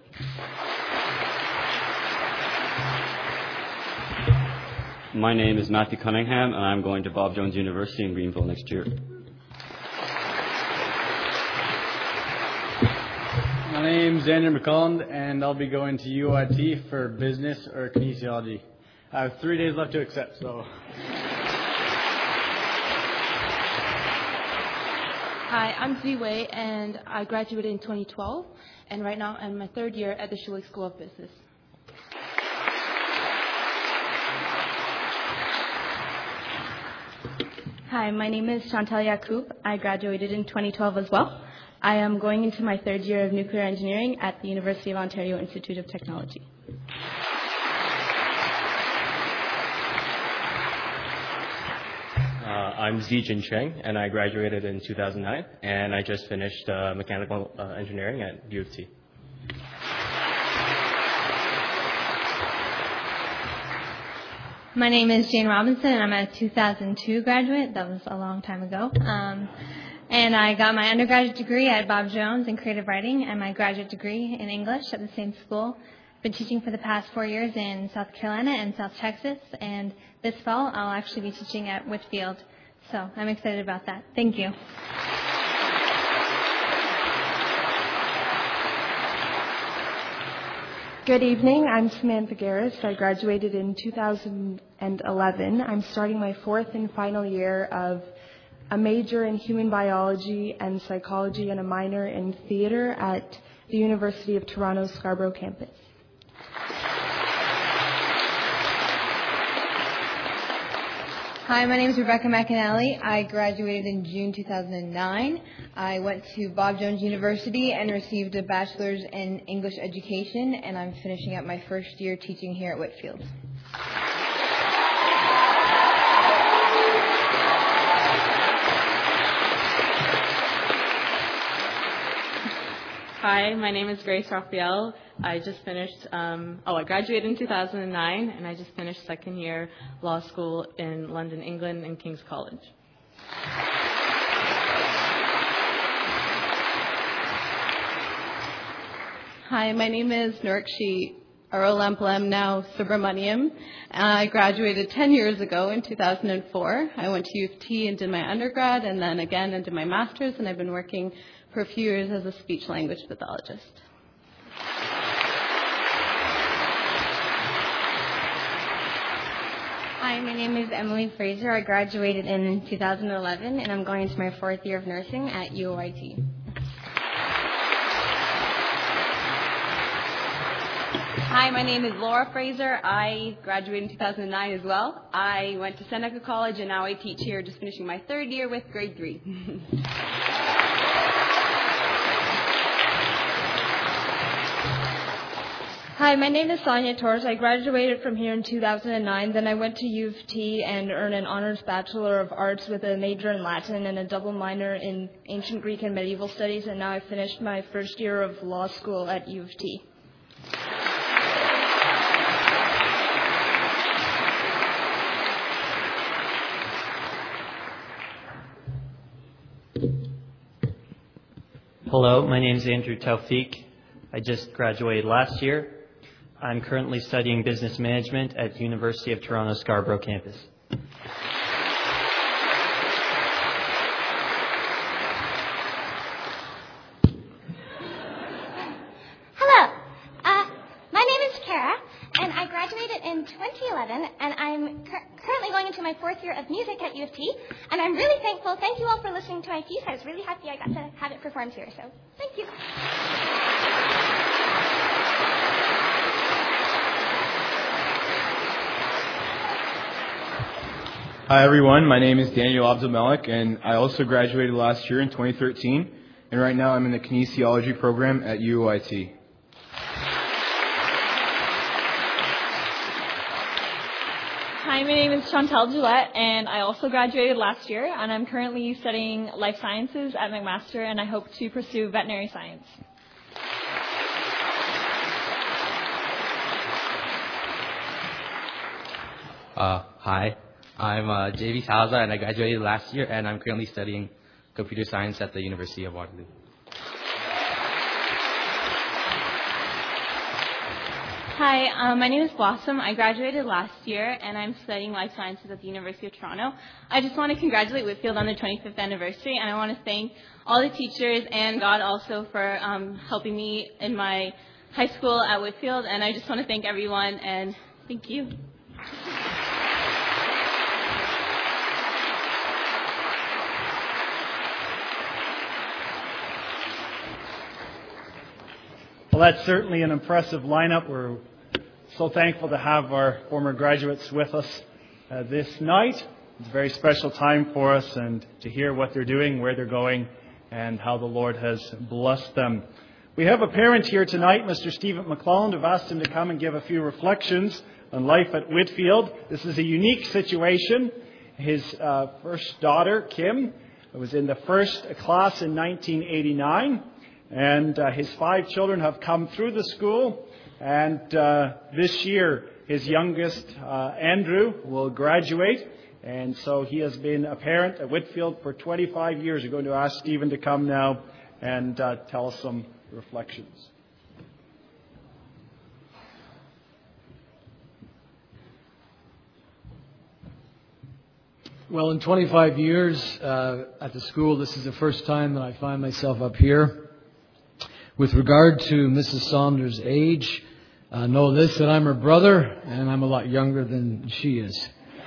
My name is Matthew Cunningham, and I'm going to Bob Jones University in Greenville next year. My name is Daniel McCollum, and I'll be going to U I T for business or kinesiology. I have three days left to accept, so... Hi, I'm Zhi Wei, and I graduated in twenty twelve, and right now I'm in my third year at the Schulich School of Business. Hi, my name is Chantal Yacoub. I graduated in twenty twelve as well. I am going into my third year of nuclear engineering at the University of Ontario Institute of Technology. Uh, I'm Zijin Cheng, and I graduated in two thousand nine, and I just finished uh, mechanical uh, engineering at U of T. My name is Jane Robinson, and I'm a two thousand two graduate. That was a long time ago. Um, and I got my undergraduate degree at Bob Jones in creative writing and my graduate degree in English at the same school. I've been teaching for the past four years in South Carolina and South Texas, and this fall I'll actually be teaching at Whitfield. So I'm excited about that. Thank you. Good evening. I'm Samantha Garris. I graduated in two thousand eleven. I'm starting my fourth and final year of a major in human biology and psychology and a minor in theater at the University of Toronto Scarborough campus. Hi, my name is Rebecca McAnally. I graduated in June two thousand nine. I went to Bob Jones University and received a bachelor's in English education, and I'm finishing up my first year teaching here at Whitfield. Hi, my name is Grace Raphael. I just finished, um, oh, I graduated in two thousand nine, and I just finished second year law school in London, England, in King's College. Hi, my name is Nurkshi Arolampalem, now Subramaniam. I graduated ten years ago in two thousand four. I went to U of T and did my undergrad, and then again and did my master's, and I've been working for a few years as a speech-language pathologist. Hi, my name is Emily Fraser. I graduated in two thousand eleven, and I'm going into my fourth year of nursing at U O I T. Hi, my name is Laura Fraser. I graduated in two thousand nine as well. I went to Seneca College, and now I teach here, just finishing my third year with grade three. Hi, my name is Sonia Torres. I graduated from here in two thousand nine. Then I went to U of T and earned an honors Bachelor of Arts with a major in Latin and a double minor in Ancient Greek and Medieval Studies. And now I finished my first year of law school at U of T. Hello, my name is Andrew Tawfiq. I just graduated last year. I'm currently studying business management at University of Toronto Scarborough campus. Hello, uh, my name is Kara, and I graduated in twenty eleven, and I'm cur- currently going into my fourth year of music at U of T, and I'm really thankful. Thank you all for listening to my piece. I was really happy I got to have it performed here, so thank you. Hi everyone, my name is Daniel Abdelmalik, and I also graduated last year in twenty thirteen, and right now I'm in the kinesiology program at U O I T. Hi, my name is Chantal Gillette, and I also graduated last year, and I'm currently studying life sciences at McMaster, and I hope to pursue veterinary science. Uh, hi, I'm uh, J V Salazar, and I graduated last year, and I'm currently studying computer science at the University of Waterloo. Hi, um, my name is Blossom. I graduated last year, and I'm studying life sciences at the University of Toronto. I just want to congratulate Whitfield on their twenty-fifth anniversary, and I want to thank all the teachers and God also for um, helping me in my high school at Whitfield, and I just want to thank everyone, and thank you. Well, that's certainly an impressive lineup. We're so thankful to have our former graduates with us uh, this night. It's a very special time for us, and to hear what they're doing, where they're going, and how the Lord has blessed them. We have a parent here tonight, Mister Stephen McClelland. I've asked him to come and give a few reflections on life at Whitfield. This is a unique situation. His uh, first daughter, Kim, was in the first class in nineteen eighty-nine. And uh, his five children have come through the school. And uh, this year, his youngest, uh, Andrew, will graduate. And so he has been a parent at Whitfield for twenty-five years. We're going to ask Stephen to come now and uh, tell us some reflections. Well, in twenty-five years uh, at the school, this is the first time that I find myself up here. With regard to Missus Saunders' age, uh, know this, that I'm her brother, and I'm a lot younger than she is.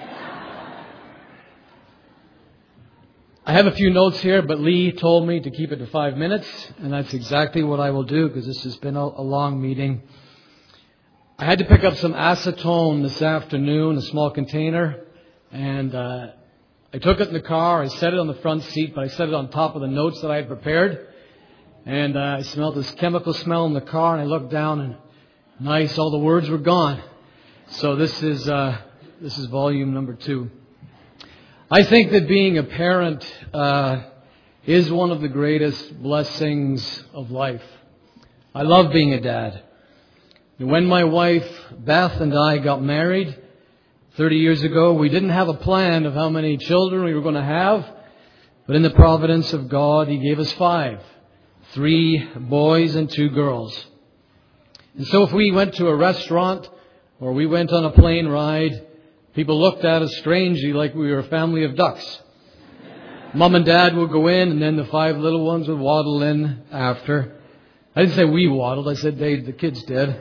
I have a few notes here, but Lee told me to keep it to five minutes, and that's exactly what I will do, because this has been a, a long meeting. I had to pick up some acetone this afternoon, a small container, and uh, I took it in the car. I set it on the front seat, but I set it on top of the notes that I had prepared. And uh, I smelled this chemical smell in the car, and I looked down, and nice, all the words were gone. So this is uh, this is volume number two. I think that being a parent uh, is one of the greatest blessings of life. I love being a dad. When my wife Beth and I got married thirty years ago, we didn't have a plan of how many children we were going to have, but in the providence of God, He gave us five. Three boys and two girls. And so if we went to a restaurant or we went on a plane ride, people looked at us strangely like we were a family of ducks. Mom and Dad would go in, and then the five little ones would waddle in after. I didn't say we waddled, I said they, the kids did.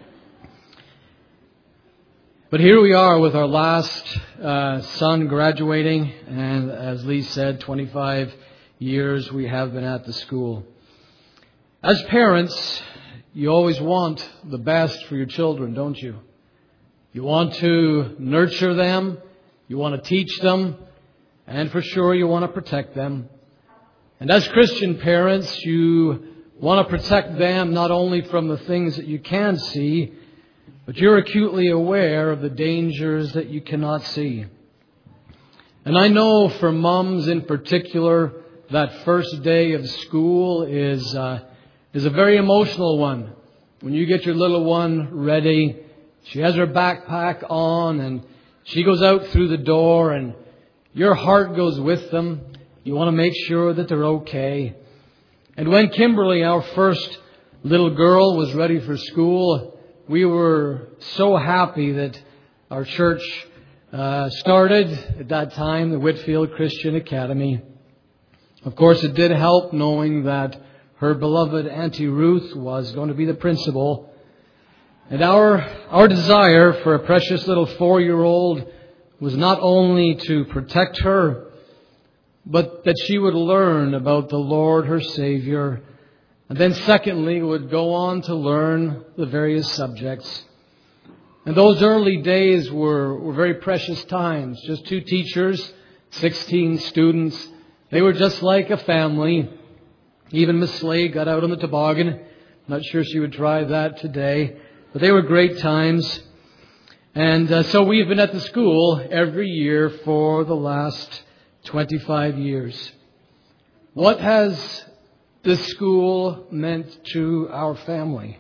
But here we are with our last uh, son graduating, and as Lee said, twenty-five years we have been at the school. As parents, you always want the best for your children, don't you? You want to nurture them, you want to teach them, and for sure you want to protect them. And as Christian parents, you want to protect them not only from the things that you can see, but you're acutely aware of the dangers that you cannot see. And I know for moms in particular, that first day of school is uh, is a very emotional one. When you get your little one ready, she has her backpack on and she goes out through the door and your heart goes with them. You want to make sure that they're okay. And when Kimberly, our first little girl, was ready for school, we were so happy that our church uh, started at that time, the Whitfield Christian Academy. Of course, it did help knowing that her beloved Auntie Ruth was going to be the principal. And our our desire for a precious little four-year-old was not only to protect her, but that she would learn about the Lord, her Savior, and then secondly, would go on to learn the various subjects. And those early days were, were very precious times. Just two teachers, sixteen students. They were just like a family. Even Miss Slade got out on the toboggan. Not sure she would try that today. But they were great times. And uh, so we've been at the school every year for the last twenty-five years. What has this school meant to our family?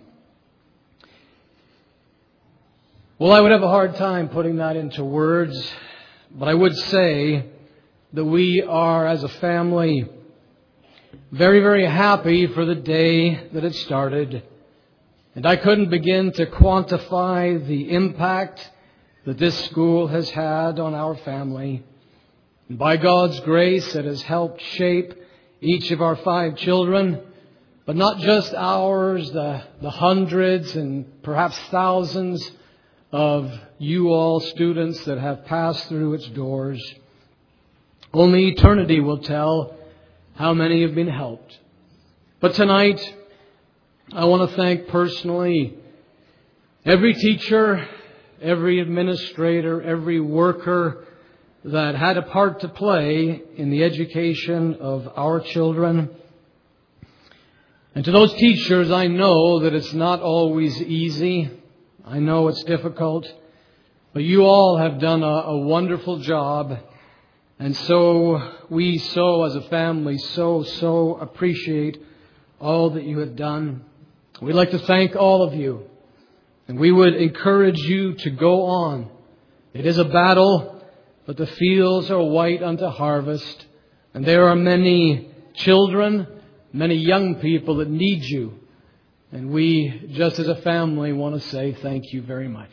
Well, I would have a hard time putting that into words, but I would say that we are, as a family, very, very happy for the day that it started. And I couldn't begin to quantify the impact that this school has had on our family. And by God's grace, it has helped shape each of our five children, but not just ours, the, the hundreds and perhaps thousands of you all students that have passed through its doors. Only eternity will tell how many have been helped. But tonight, I want to thank personally every teacher, every administrator, every worker that had a part to play in the education of our children. And to those teachers, I know that it's not always easy. I know it's difficult. But you all have done a, a wonderful job. And so we so, as a family, so, so appreciate all that you have done. We'd like to thank all of you. And we would encourage you to go on. It is a battle, but the fields are white unto harvest. And there are many children, many young people that need you. And we, just as a family, want to say thank you very much.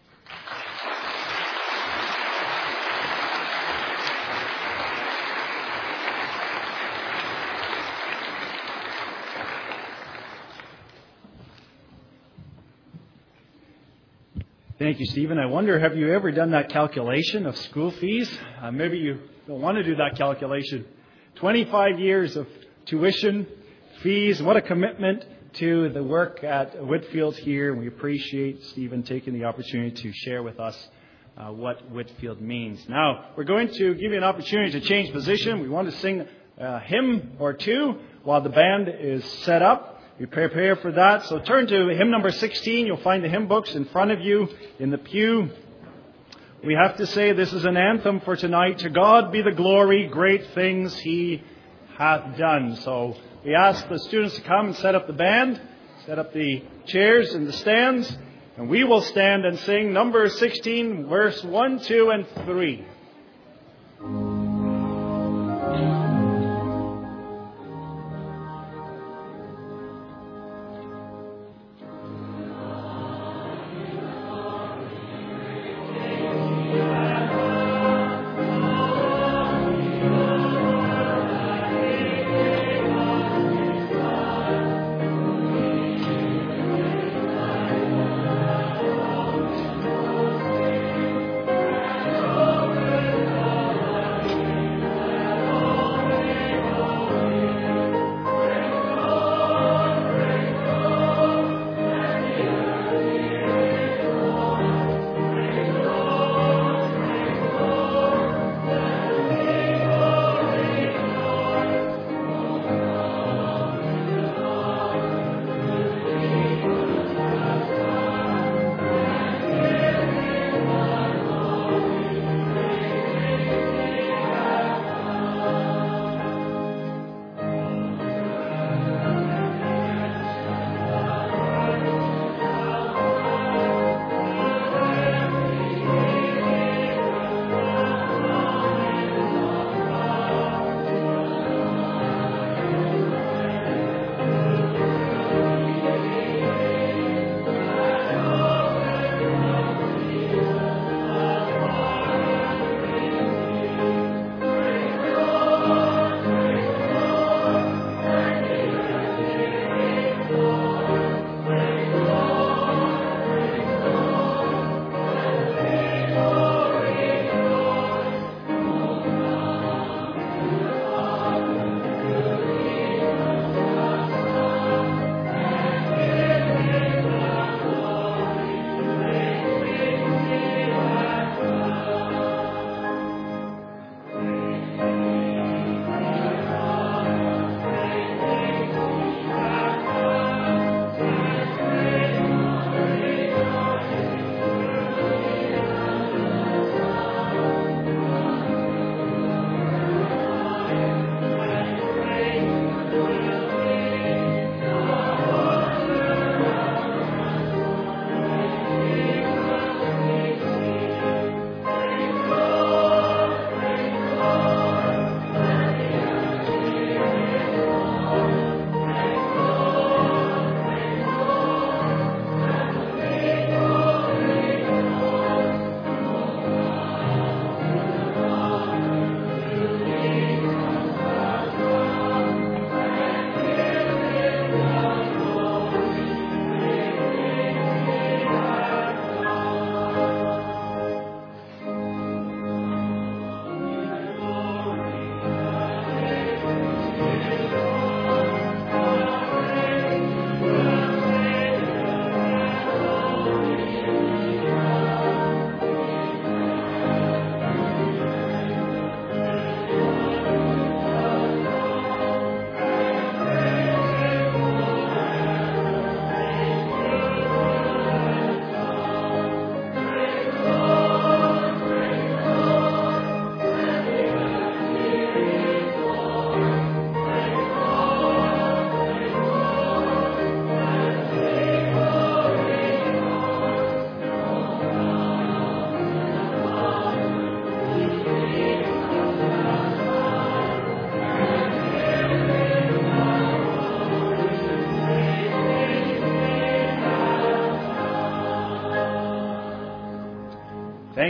Thank you, Stephen. I wonder, have you ever done that calculation of school fees? Uh, maybe you don't want to do that calculation. twenty-five years of tuition, fees, what a commitment to the work at Whitfield here. We appreciate Stephen taking the opportunity to share with us uh, what Whitfield means. Now, we're going to give you an opportunity to change position. We want to sing a hymn or two while the band is set up. We prepare for that. So turn to hymn number sixteen. You'll find the hymn books in front of you in the pew. We have to say this is an anthem for tonight. To God be the glory, great things He hath done. So we ask the students to come and set up the band, set up the chairs and the stands, and we will stand and sing number sixteen, verse one, two, and three. Oh,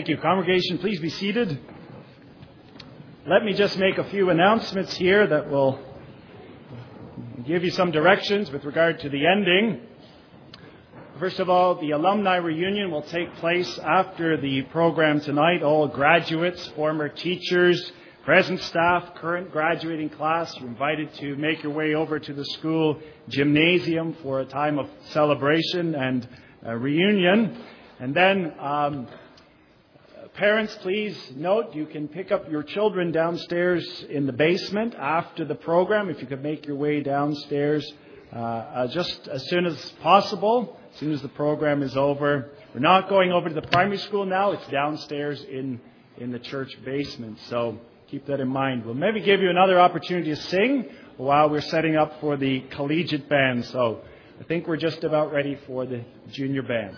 Thank you. Congregation, please be seated. Let me just make a few announcements here that will give you some directions with regard to the ending. First of all, the alumni reunion will take place after the program tonight. All graduates, former teachers, present staff, current graduating class, you're invited to make your way over to the school gymnasium for a time of celebration and uh, reunion. And then, um, parents, please note you can pick up your children downstairs in the basement after the program. If you could make your way downstairs uh, uh, just as soon as possible, as soon as the program is over. We're not going over to the primary school now. It's downstairs in, in the church basement. So keep that in mind. We'll maybe give you another opportunity to sing while we're setting up for the collegiate band. So I think we're just about ready for the junior band.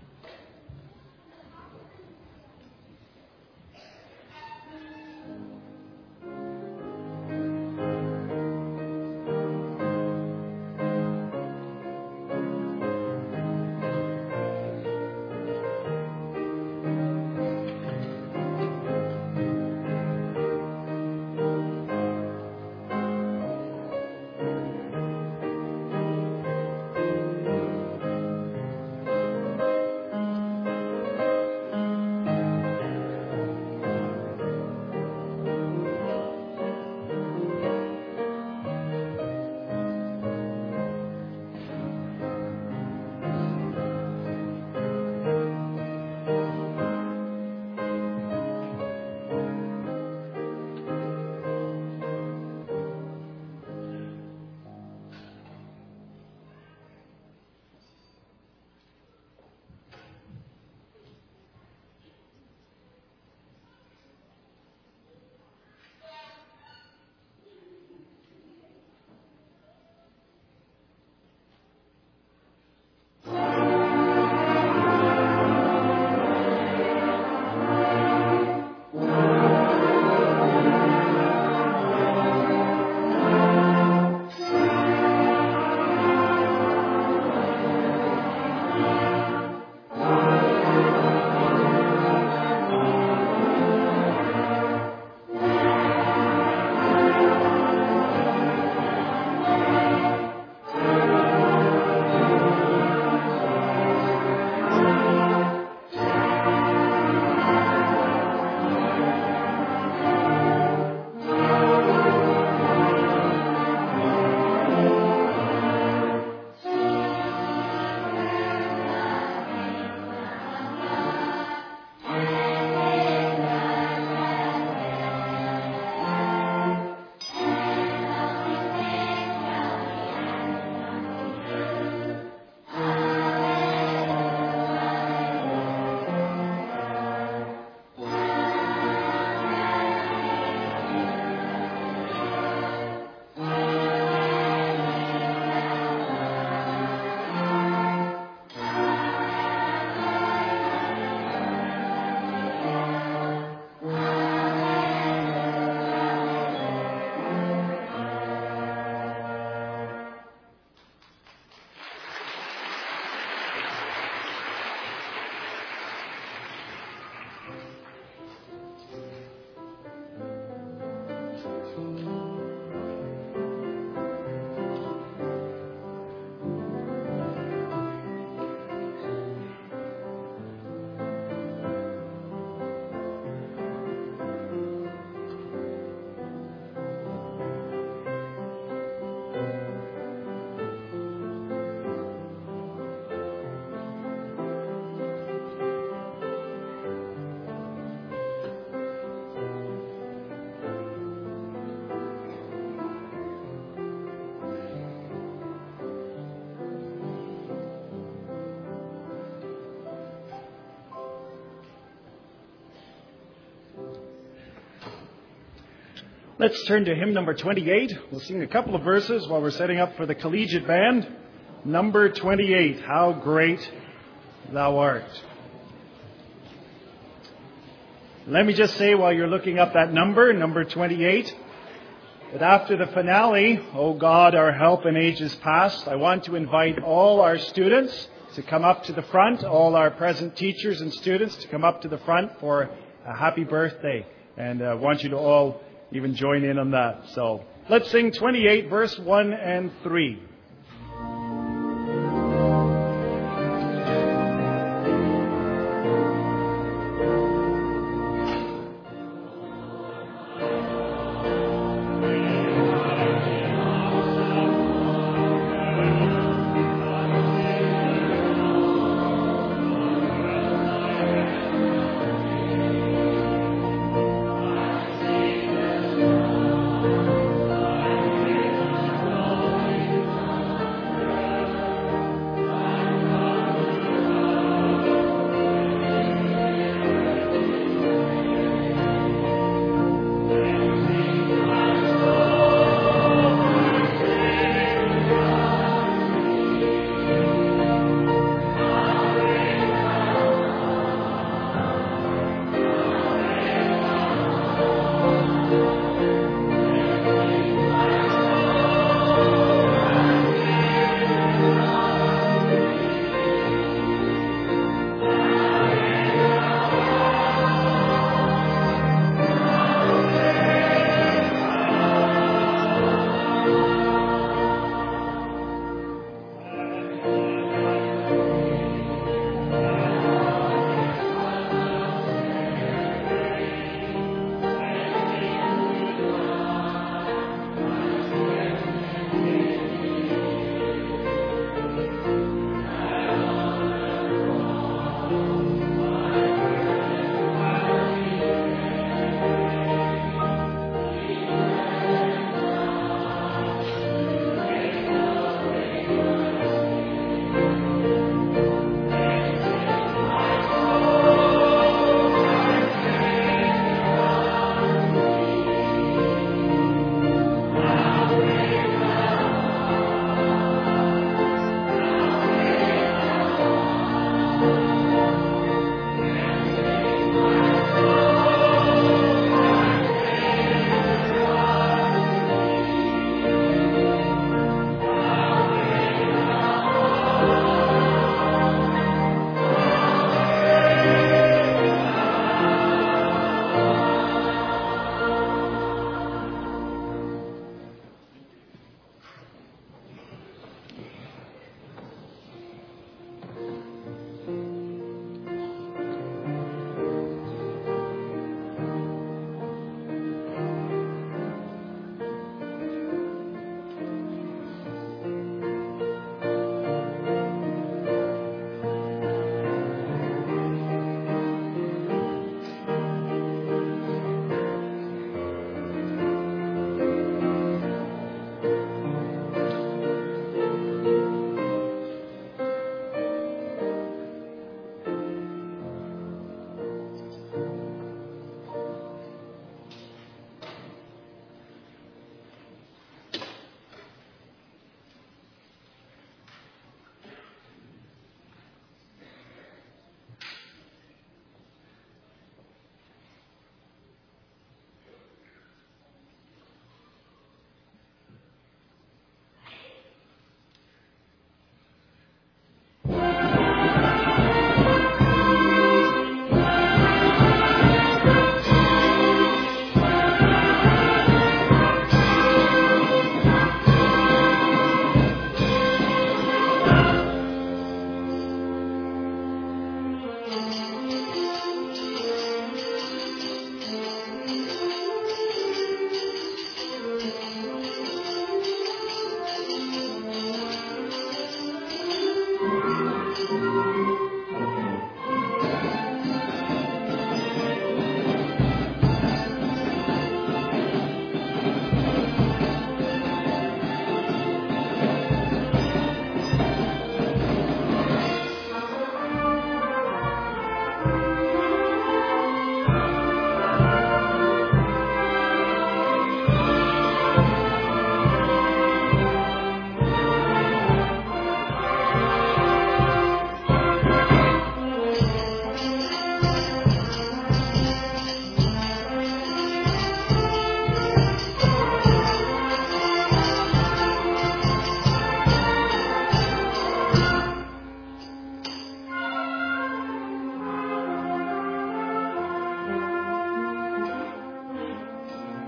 Let's turn to hymn number twenty-eight. We'll sing a couple of verses while we're setting up for the collegiate band. Number twenty-eight, How Great Thou Art. Let me just say while you're looking up that number, number twenty-eight, that after the finale, O God, our help in ages past, I want to invite all our students to come up to the front, all our present teachers and students to come up to the front for a happy birthday. And I uh, want you to all even join in on that. So let's sing twenty-eight, verse one and three.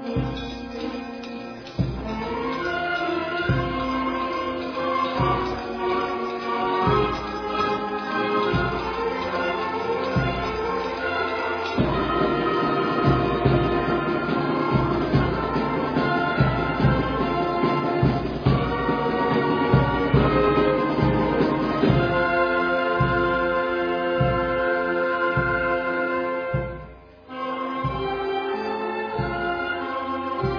Thank you.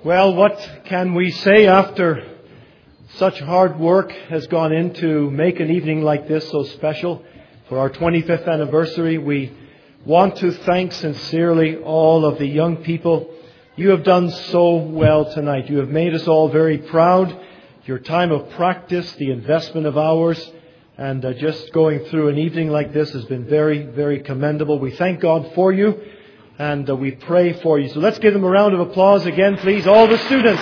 Well, what can we say after such hard work has gone in to make an evening like this so special for our twenty-fifth anniversary? We want to thank sincerely all of the young people. You have done so well tonight. You have made us all very proud. Your time of practice, the investment of hours, and uh, just going through an evening like this has been very, very commendable. We thank God for you, and uh, we pray for you. So let's give them a round of applause again, please, all the students.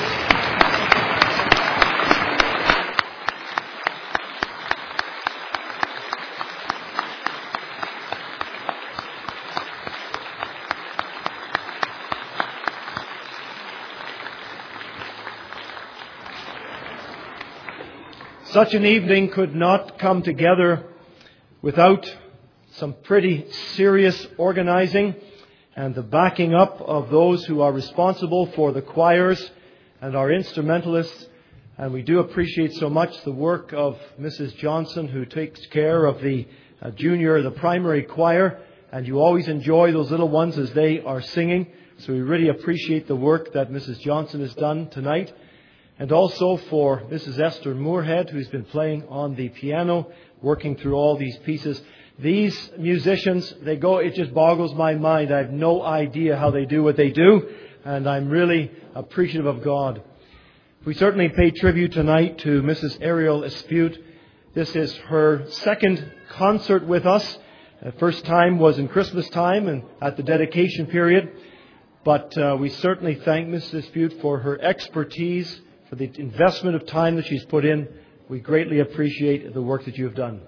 Such an evening could not come together without some pretty serious organizing and the backing up of those who are responsible for the choirs and our instrumentalists. And we do appreciate so much the work of Missus Johnson, who takes care of the uh, junior, the primary choir. And you always enjoy those little ones as they are singing. So we really appreciate the work that Missus Johnson has done tonight. And also for Missus Esther Moorhead, who's been playing on the piano, working through all these pieces. These musicians, they go, it just boggles my mind. I have no idea how they do what they do. And I'm really appreciative of God. We certainly pay tribute tonight to Missus Ariel Espute. This is her second concert with us. The first time was in Christmas time and at the dedication period. But uh, we certainly thank Missus Espute for her expertise, for the investment of time that she's put in. We greatly appreciate the work that you have done.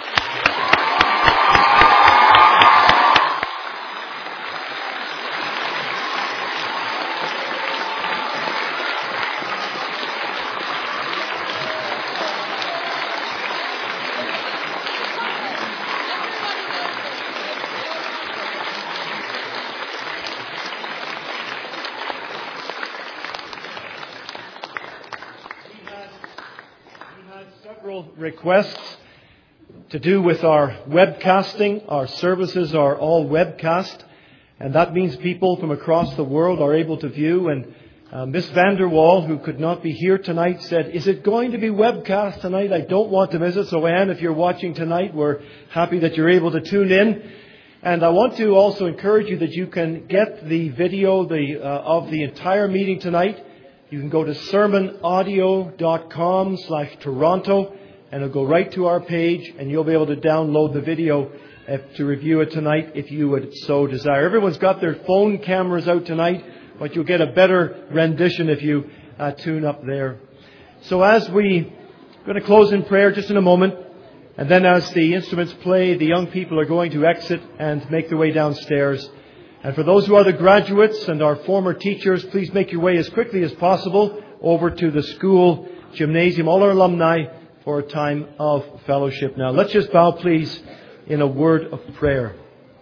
Requests to do with our webcasting. Our services are all webcast, and that means people from across the world are able to view. And uh, Miss Vanderwall, who could not be here tonight, said, "Is it going to be webcast tonight? I don't want to miss it." So Anne, if you're watching tonight, we're happy that you're able to tune in. And I want to also encourage you that you can get the video the uh, of the entire meeting tonight. You can go to sermon audio dot com slash Toronto. And it'll go right to our page, and you'll be able to download the video uh, to review it tonight if you would so desire. Everyone's got their phone cameras out tonight, but you'll get a better rendition if you uh, tune up there. So as we are going to close in prayer just in a moment, and then as the instruments play, the young people are going to exit and make their way downstairs. And for those who are the graduates and our former teachers, please make your way as quickly as possible over to the school gymnasium, all our alumni, for a time of fellowship. Now, let's just bow, please, in a word of prayer.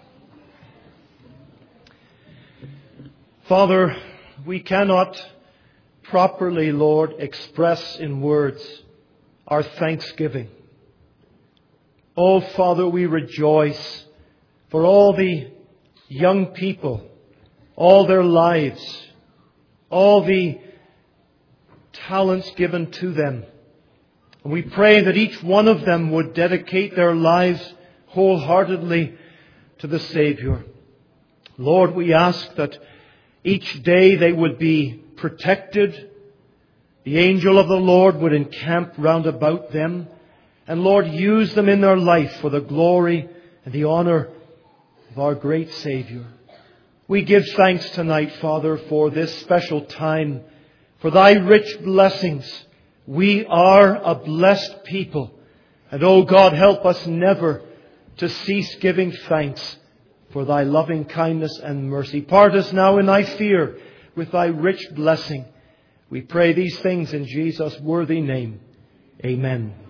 Father, we cannot properly, Lord, express in words our thanksgiving. Oh, Father, we rejoice for all the young people, all their lives, all the talents given to them. We pray that each one of them would dedicate their lives wholeheartedly to the Savior. Lord, we ask that each day they would be protected. The angel of the Lord would encamp round about them. And Lord, use them in their life for the glory and the honor of our great Savior. We give thanks tonight, Father, for this special time, for Thy rich blessings. We are a blessed people. And oh God, help us never to cease giving thanks for Thy loving kindness and mercy. Part us now in Thy fear with Thy rich blessing. We pray these things in Jesus' worthy name. Amen.